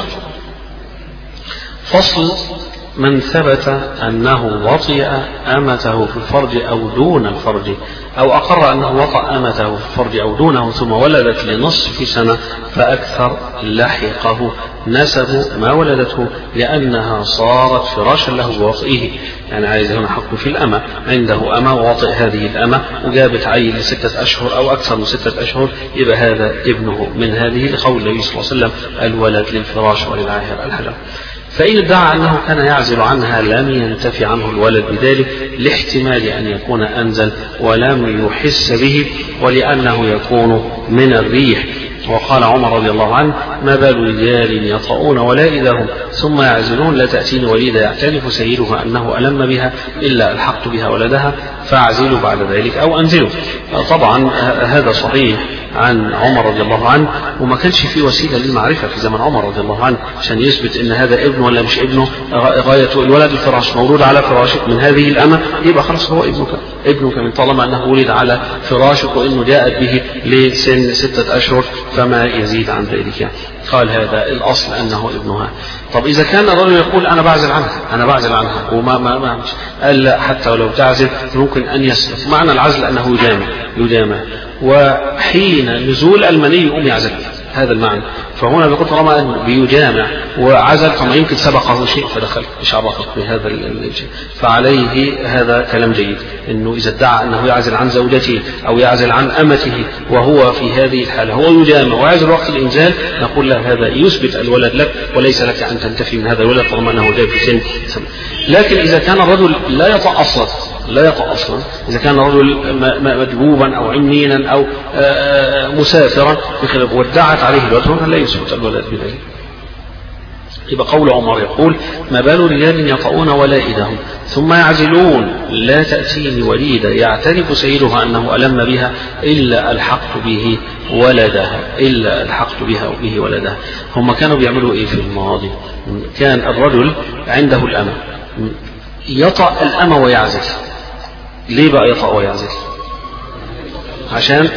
فصل من ثبت أنه وطئ أمته في الفرج أو دون الفرج، أو أقر أنه وطأ أمته في الفرج أو دونه ثم ولدت لنصف سنة فأكثر لحقه نسب ما ولدته لأنها صارت فراشا له بوطئه. يعني عايز هنا حق في الأمة، عنده أمة ووطئ هذه الأمة وجابت عيل لستة أشهر أو أكثر من ستة أشهر، يبقى هذا ابنه من هذه، لقول النبي صلى الله عليه وسلم الولد للفراش وللعاهر الحجر. فإن ادعى أنه كان يعزل عنها لم ينتفي عنه الولد بذلك، لاحتمال أن يكون أنزل ولم يحس به، ولأنه يكون من الريح. وقال عمر رضي الله عنه: ما بال رجال يطؤون ولائدهم ثم يعزلون، لا تأتيني وليدة يعترف سيدها أنه ألم بها إلا ألحقت بها ولدها فأعزلوا بعد ذلك أو أنزلوا. طبعا هذا صحيح عن عمر رضي الله عنه، وما كانش في وسيلة للمعرفة في زمن عمر رضي الله عنه عشان يثبت ان هذا ابن ولا مش ابنه. غاية الولد الفراش، مولود على فراشك من هذه الأمة يبقى خلاص هو ابنك ابنك من طالما أنه ولد على فراشك وإنه جاءت به لسن ستة أشهر فما يزيد عن ذلك يعني. قال هذا الأصل أنه ابنها. طب إذا كان الرجل يقول أنا بعزل عنها أنا بعزل عنها وما ما ما قال لا، حتى ولو تعزل ممكن أن يسلك. معنى العزل أنه يجامع يجامع وحين نزول المني يقوم يعزل، هذا المعنى. فهنا بيقول طالما بيجامع وعزل فما يمكن سبقه شيء فدخل مش عرفت بهذا الشيء، فعليه هذا كلام جيد انه اذا ادعى انه يعزل عن زوجته او يعزل عن امته وهو في هذه الحاله هو يجامع ويعزل وقت الانزال، نقول له هذا يثبت الولد لك وليس لك ان تنتفي من هذا الولد طالما انه جاء في سن. لكن اذا كان الرجل لا يطأ اصلا لا يطأ اصلا اذا كان الرجل مدبوبا او عنينا او مسافرا وادعت عليه الولد لا يثبت الولد بذلك. يبقى قول عمر يقول: ما بال رجال يطؤون ولائدهم ثم يعزلون، لا تأتيني وليدة يعترف سيدها أنه ألم بها إلا ألحقت به ولدها إلا ألحقت بها وبه ولدها. هم كانوا بيعملوا إيه في الماضي؟ كان الرجل عنده الأمة يطأ الأمة ويعزل. ليه بقى يطأ ويعزل؟ عشان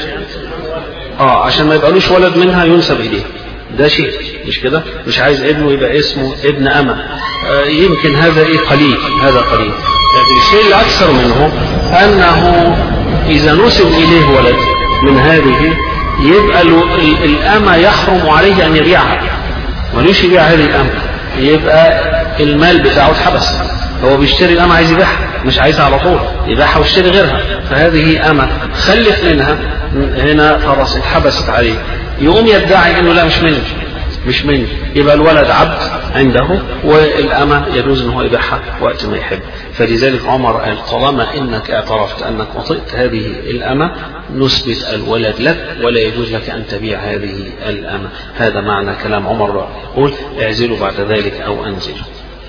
آه عشان ما يبقالوش ولد منها ينسب إليه، ده شيء مش كده، مش عايز ابنه يبقى اسمه ابن أمة. آه يمكن هذا إيه قليل هذا قليل لكن الشيء اللي أكثر منه أنه إذا نسب إليه ولد من هذه يبقى الأمة يحرم عليه أن يبيعها، وليش يبيع هذه الأمة، يبقى المال بتاعه اتحبس. هو بيشتري الأمة عايز يبيعها مش عايزها على طول، يبيعها ويشتري غيرها، فهذه أمة خلف منها هنا خلاص اتحبست عليه، يقوم يدعي انه لا مش مني مش مني يبقى الولد عبد عنده والأمة يجوز انه يبيعها وقت ما يحب. فلذلك عمر قال: طالما انك اعترفت انك وطئت هذه الأمة نثبت الولد لك ولا يجوز لك ان تبيع هذه الأمة. هذا معنى كلام عمر، يقول: اعزلوا بعد ذلك او انزلوا.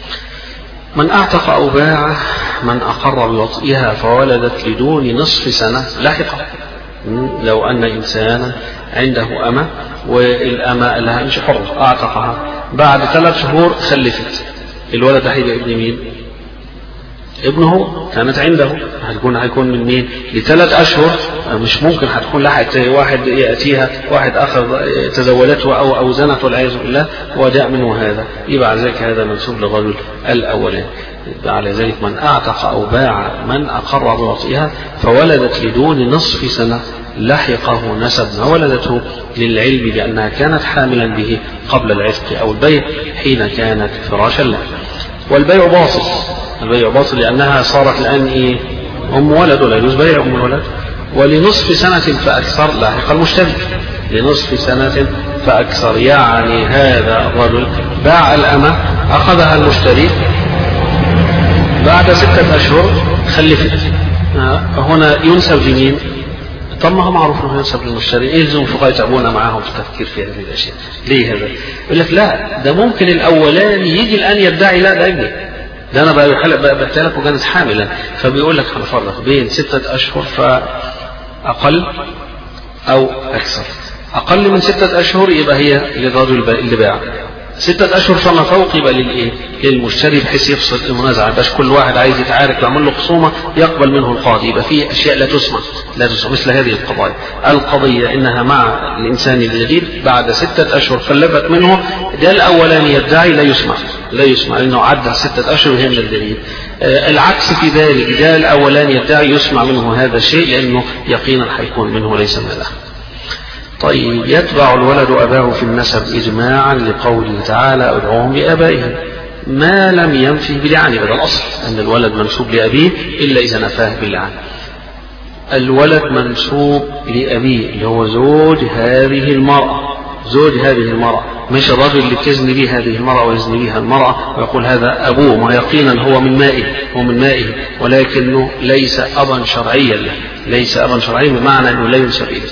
من اعتق او باع من اقر بوطئها فولدت لدون نصف سنة لحقه. لو أن إنسانا عنده أمة والأمة لها مش حرة أعتقها بعد ثلاث شهور خلفت، الولد هيبقى ابن مين؟ ابنه كانت عنده، هتكون هيكون من مين؟ لثلاث أشهر مش ممكن هتكون لحقت واحد يأتيها واحد أخذ تزوجته أو أو زنت والعياذ بالله وجاء منه هذا، يبقى على ذلك هذا منسوب للرجل الأولاني. على ذلك من أعتق أو باع من أقر بوطئها فولدت لدون نصف سنة لحقه نسب ما ولدته للعلم بأنها كانت حاملا به قبل العتق أو البيع حين كانت فراشا له. والبيع باطل، البيع باطل لأنها صارت الآن إيه؟ أم ولد ولا يجوز بيع أم ولد. ولنصف سنة فأكثر لاحق المشتري، لنصف سنة فأكثر، يعني هذا الرجل باع الأمة أخذها المشتري بعد ستة أشهر خلفت، هنا ينسب لمين؟ طب ما هو معروف انه ينسب للمشتري، ايه لزوم فقهاء يتعبون معاهم في التفكير في هذه الاشياء؟ ليه هذا؟ يقول لك لا ده ممكن الاولاني يجي الان يدعي لا ده ابني، ده انا بقتلك وكانت حاملا، فبيقول لك هنفرق بين ستة اشهر فاقل او اكثر. اقل من ستة اشهر يبقى هي للرجل اللي باع، ستة أشهر فما فوق يبقى للإيه؟ للمشتري بحيث يفصل المنازعة، مش كل واحد عايز يتعارك ويعمل له خصومة يقبل منه القاضي، يبقى فيه أشياء لا تسمع لا تسمع مثل هذه القضايا. القضية إنها مع الإنسان الجديد بعد ستة أشهر خلفت منه، ده الأولاني يدعي لا يسمع لا يسمع لأنه عدى ستة أشهر وهي من الجديد. آه العكس في ذلك، ده الأولاني يدعي يسمع منه هذا الشيء لأنه يقينا حيكون منه ليس من له. طيب، يتبع الولد أباه في النسب إجماعا لقوله تعالى: ادعوهم لآبائهم، ما لم ينفه باللعان. بدل الأصل أن الولد منسوب لأبيه إلا إذا نفاه باللعان. الولد منسوب لأبيه اللي هو زوج هذه المرأة، زوج هذه المرأة، مش الرجل اللي تزني به هذه المرأة ويزني بها المرأة ويقول هذا أبوه، ما يقينا هو من مائه هو من مائه ولكنه ليس أبا شرعيا له، ليس أبا شرعيا بمعنى أنه لا ينسب إليه.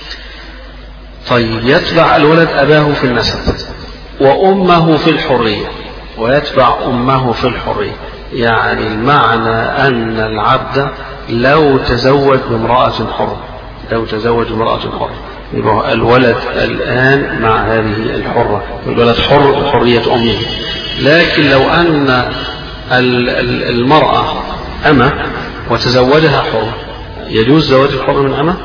طيب يتبع الولد أباه في النسب وأمه في الحرية، ويتبع أمه في الحرية، يعني المعنى أن العبد لو تزوج بامرأة حرة لو تزوج بامرأة حرة يبقى الولد الآن مع هذه الحرة، الولد حر بحرية أمه. لكن لو أن المرأة أمة وتزوجها حر، يجوز زواج الحر من أمة؟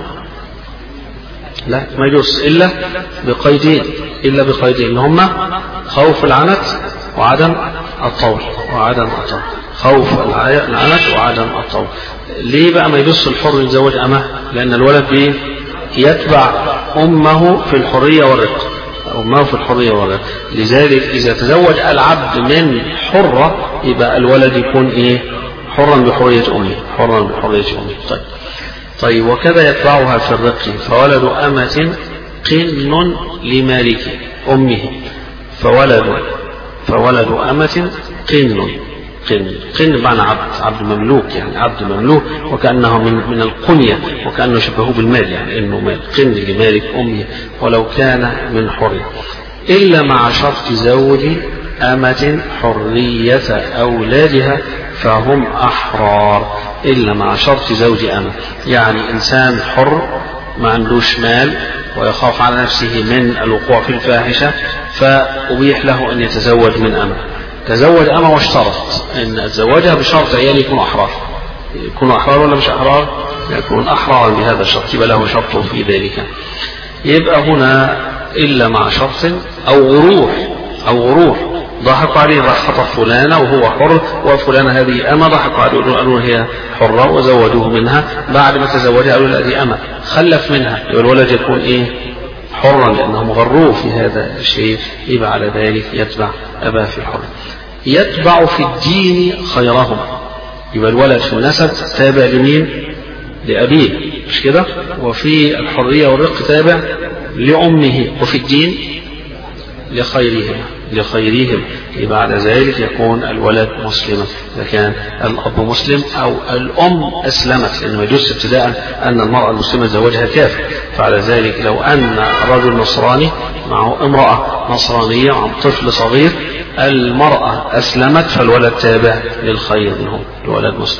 لا، ما يجوز إلا بقيدين إلا بقيدين اللي هما خوف العنت وعدم الطول وعدم الطول خوف العنت وعدم الطول. ليه بقى ما يجوز الحر يتزوج أمه؟ لأن الولد بيه يتبع أمه في الحرية والرق، أمه في الحرية والرق. لذلك إذا تزوج العبد من حرة يبقى الولد يكون إيه؟ حرا بحرية أمه حرا بحرية أمه. طيب طيب وكذا يتبعها في الرق، فولد أمة قن لمالك أمه، فولد فولد أمة قن قن قن بمعنى عبد عبد مملوك، يعني عبد مملوك وكأنه من من القنية وكأنه شبهه بالمال، يعني إنه مال قن لمالك أمه ولو كان من حر، إلا مع شرط زوج أمة حرية أولادها فهم أحرار. إلا مع شرط زوج أمة، يعني إنسان حر ما عندوش مال ويخاف على نفسه من الوقوع في الفاحشة فأبيح له أن يتزوج من أمة. تزوج أمة واشترط أن أتزوجها بشرط عيالي يكونوا أحرار. يكونوا أحرار ولا مش أحرار؟ يكون أحرارا بهذا الشرط، يبقى له شرط في ذلك. يبقى هنا إلا مع شرط أو غرور أو غرور ضحكوا عليه، راح خطف فلانة وهو حر وفلانة هذه أمة، ضحكوا عليه قالوا هي حرة وزوجوه منها، بعد ما تزوجها قالوا هذه أمة، خلف منها، يبقى الولد يكون إيه؟ حرا لأنهم غروه في هذا الشيء، يبقى على ذلك يتبع أباه في الحر. يتبع في الدين خيرهم، يبقى الولد في النسب تابع لمين؟ لأبيه، مش كده؟ وفي الحرية والرق تابع لأمه، وفي الدين لخيرهم لخيرهم يبقى على ذلك يكون الولد مسلما إذا كان الأب مسلم أو الأم أسلمت، لأنه يجوز ابتداء أن المرأة المسلمة زوجها كافر. فعلى ذلك لو أن رجل نصراني معه امرأة نصرانية مع طفل صغير، المرأة أسلمت فالولد تابع للخير منهم، الولد مسلم.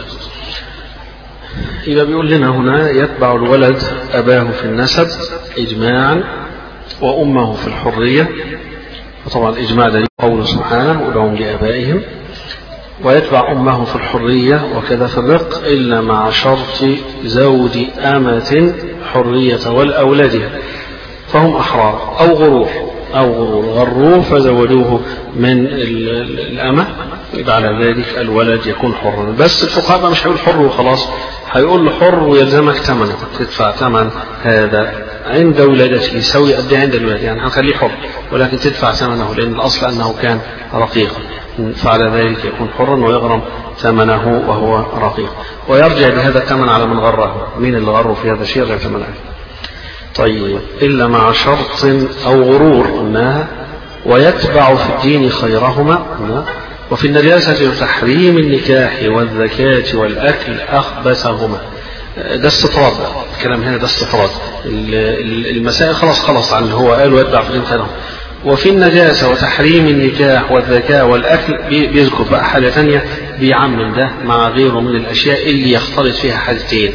إذا بيقول لنا هنا يتبع الولد أباه في النسب إجماعا وأمه في الحرية، وطبعا الإجماع دليل قوله سبحانه ادعوهم لآبائهم، ويتبع أمه في الحرية وكذا في الرق إلا مع شرط زوج أمة حرية والأولاد فهم أحرار أو غرور أو غرور غروه فزوجوه من الأمة، يبقى على ذلك الولد يكون حرا. بس الفقهاء مش هيقول حر وخلاص، هيقول له حر ويلزمك ثمنه، تدفع ثمن هذا عند ولادته يسوي قد ايه عند الولادة، يعني هنخليه حر ولكن تدفع ثمنه لأن الأصل أنه كان رقيقا، فعلى ذلك يكون حرا ويغرم ثمنه وهو رقيق، ويرجع بهذا الثمن على من غره. مين اللي غره في هذا الشيء؟ يرجع ثمنه. طيب إلا مع شرط أو غرور قلناها. ويتبع في الدين خيرهما، وفي النجاسة وتحريم النكاح والزكاة والأكل أخبثهما. ده استطراد، الكلام هنا ده استطراد، المسائل خلاص خلاص عن هو قال ويتبع في الدين خيرهما. وفي النجاسة وتحريم النكاح والزكاة والأكل بيذكر بقى حاجة ثانية بيعمم ده مع غيره من الأشياء اللي يختلط فيها حاجتين.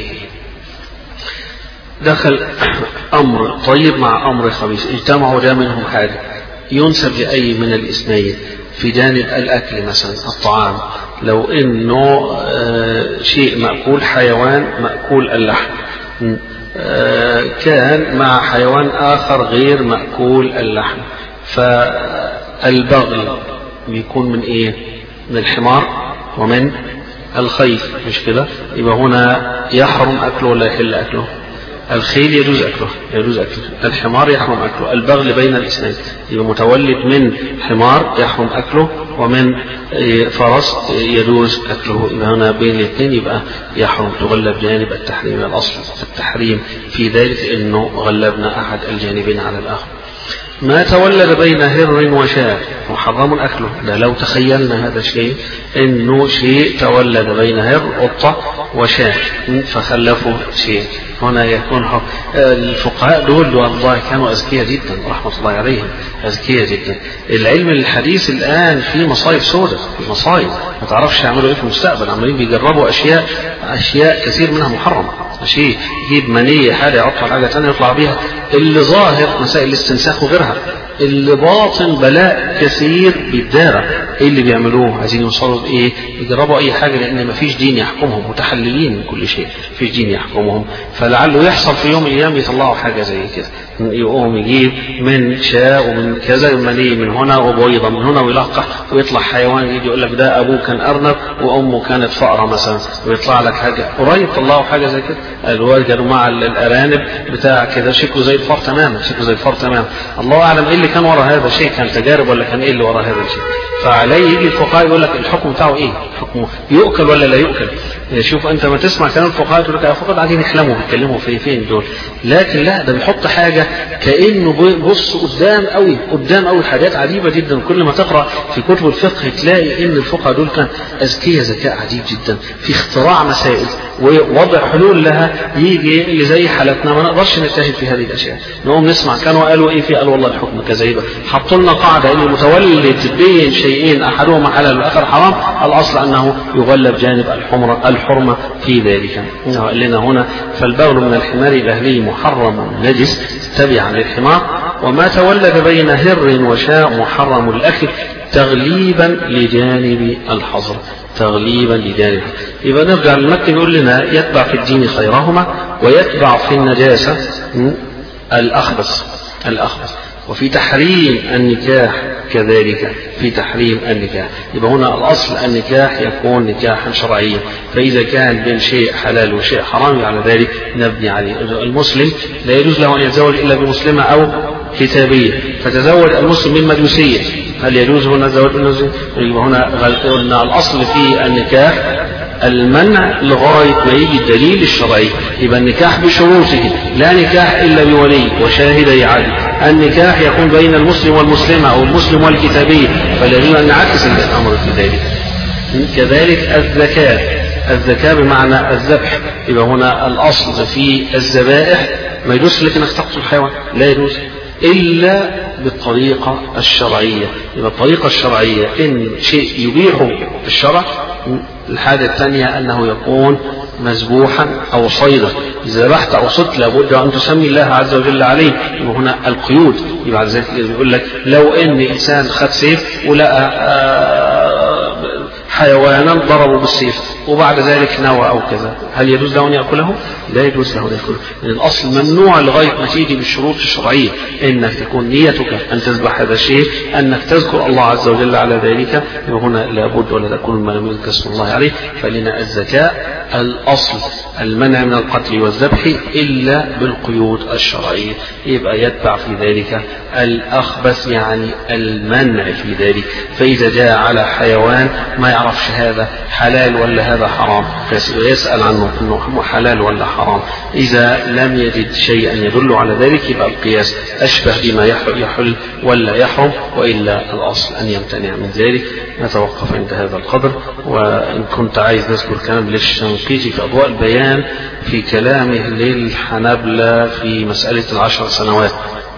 دخل أمر طيب مع أمر خبيث، اجتمعوا جاء منهم حاجة، ينسب لأي من الإثنين. في جانب الأكل مثلا الطعام، لو إنه شيء مأكول حيوان مأكول اللحم كان مع حيوان آخر غير مأكول اللحم، فالبغل بيكون من إيه؟ من الحمار ومن الخيل، مش كده؟ يبقى هنا يحرم أكله ولا يحل أكله؟ الخيل يجوز أكله يجوز أكله الحمار يحرم أكله. البغل بين الاثنين، يبقى متولد من حمار يحرم أكله ومن فرس يجوز أكله، يبقى هنا بين الاثنين يبقى يحرم. تغلب جانب التحريم، الأصل التحريم في ذلك أنه غلبنا أحد الجانبين على الآخر. ما تولد بين هر وشاة محرم أكله. ده لو تخيلنا هذا الشيء إنه شيء تولد بين هر قطة وشاة فخلفوا شيء، هنا يكون حق. الفقهاء دول والله كانوا أذكياء جدا رحمة الله عليهم، أذكياء جدا. العلم الحديث الآن في مصايب سوداء، في مصايب ما تعرفش يعملوا إيه في المستقبل. عمالين بيجربوا أشياء أشياء كثير منها محرمة. شيء يجيب منية حاجة يعطل حاجة ثانية يطلع بيها. اللي ظاهر مسائل الاستنساخ وغيرها، اللي باطن بلاء كثير بالدارة. ايه اللي بيعملوه؟ عايزين يوصلوا بايه؟ يجربوا اي حاجة، لان ما فيش دين يحكمهم، متحللين من كل شيء، فيش دين يحكمهم. فلعله يحصل في يوم من الايام يطلعوا حاجة زي كده، يقوم يجيب من شاء ومن كذا مني من هنا وبويضة من هنا ويلقح ويطلع حيوان، يجي يقول لك ده ابوه كان ارنب وامه كانت فأرة مثلا، ويطلع لك حاجة قريب طلعوا حاجة زي كده. الوالد كانوا مع الارانب بتاع كده شكله زي الفار تماما، شكله زي الفار تماما. الله اعلم ايه اللي كان وراء هذا الشيء، كان تجارب ولا كان ايه اللي وراء هذا الشيء. فعليه يجي الفقهاء يقول لك الحكم بتاعه ايه؟ حكمه يؤكل ولا لا يؤكل؟ شوف انت ما تسمع كلام الفقهاء تقول لك فقط قاعدين يحلموا بيتكلموا في فين دول، لكن لا، ده بيحط حاجه كانه بص قدام قوي قدام قوي، حاجات عجيبه جدا. كل ما تقرا في كتب الفقه تلاقي ان الفقهاء دول كان اذكياء ذكاء عجيب جدا في اختراع مسائل ووضع حلول لها. يجي اللي زي حالتنا ما نقدرش نجتهد في هذه الاشياء، نقوم نسمع كانوا قالوا ايه في، قال والله الحكم كذا، يبقى حطوا لنا قاعده ان المتولد بين شيئين احدهما حلال والاخر حرام، الاصل انه يغلب جانب الحمره الحرمه في ذلك. قال لنا هنا فالبول من الحمار الاهلي محرم نجس تبعا للحمار، وما تولد بين هر وشاء محرم الاكل تغليبا لجانب الحظر، تغليبا لجانب. يبقى نرجع للمتن يقول لنا يتبع في الدين خيرهما ويتبع في النجاسة الأخبث الأخبث وفي تحريم النكاح كذلك، في تحريم النكاح. يبقى هنا الأصل النكاح يكون نكاحا شرعيا، فإذا كان بين شيء حلال وشيء حرام على ذلك نبني عليه. المسلم لا يجوز له أن يتزوج إلا بمسلمة أو كتابية، فتزوج المسلم من مجوسية، هل يجوز هنا الزواج من مجوسية؟ يبقى هنا قلنا الأصل في النكاح المنع لغاية ما يجي الدليل الشرعي. يبقى النكاح بشروطه، لا نكاح إلا بولي وشاهدي عدل. النكاح يكون بين المسلم والمسلمة أو المسلم والكتابية، فلا يجوز أن نعكس الأمر في ذلك. كذلك الزكاة، الزكاة بمعنى الذبح. يبقى هنا الأصل في الذبائح ما يجوز لك أنك تقتل الحيوان، لا يجوز إلا بالطريقة الشرعية. يبقى الطريقة الشرعية إن شيء يبيحه في الشرع. الحاجة الثانية أنه يكون مذبوحا أو صيدا، إذا ذبحت أو صدت لابد أن تسمي الله عز وجل عليه. يبقى هنا القيود. يبقى ذلك يقول لك لو إن إنسان خد سيف ولقى حيوانا ضربوا بالسيف وبعد ذلك نوى أو كذا، هل يجوز له أن يأكله؟ لا يجوز له أن يأكله. من الأصل ممنوع لغاية ما تيجي بالشروط الشرعية، إنك تكون نيتك أن تذبح هذا الشيء، أنك تذكر الله عز وجل على ذلك. وهنا لابد ولا تكون ما لم يذكر اسم الله عليه. فلنا الزكاة الأصل المنع من القتل والذبح إلا بالقيود الشرعية. يبقى يتبع في ذلك الأخبث، يعني المنع في ذلك. فإذا جاء على حيوان ما يعرفش هذا حلال ولا هذا حرام فيسأل عنه انه حلال ولا حرام، اذا لم يجد شيئا يدل على ذلك يبقى القياس اشبه بما يحل ولا يحرم، والا الاصل ان يمتنع من ذلك. نتوقف عند هذا القدر. وان كنت عايز نذكر كلام للشنقيطي في اضواء البيان في كلامه للحنابلة في مسألة العشر سنوات،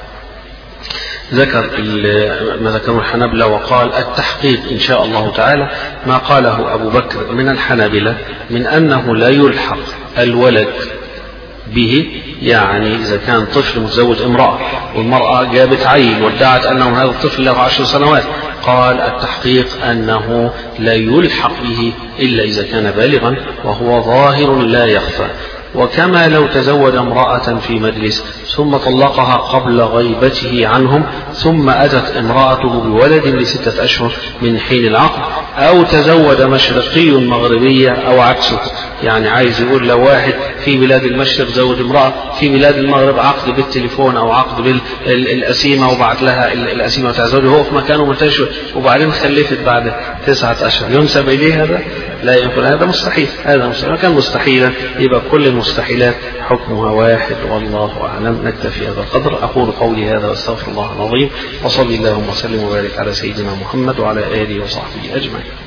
ذكر ما ذكره الحنابلة وقال التحقيق إن شاء الله تعالى ما قاله أبو بكر من الحنابلة من أنه لا يلحق الولد به، يعني إذا كان طفل متزوج امرأة والمرأة جابت عيل وادعت أنه هذا الطفل له عشر سنوات، قال التحقيق أنه لا يلحق به إلا إذا كان بالغا وهو ظاهر لا يخفى. وكما لو تزوج امرأة في مجلس ثم طلقها قبل غيبته عنهم ثم أتت امرأته بولد لستة أشهر من حين العقد، أو تزوج مشرقي مغربية أو عكسه، يعني عايز يقول لو واحد في بلاد المشرق زوج امرأة في بلاد المغرب عقد بالتليفون أو عقد بالأسيمة وبعت لها الأسيمة بتاع زوجه هو في مكانه منتشر وبعدين خلفت بعد تسعة أشهر، ينسب إليه هذا؟ لا يمكن، هذا مستحيل، هذا مستحيل. كان مستحيلا يبقى كل المستحيلات حكمها واحد، والله أعلم. نكتفي هذا القدر. أقول قولي هذا واستغفر الله العظيم، وصلي اللهم وسلم وبارك على سيدنا محمد وعلى آله وصحبه أجمعين.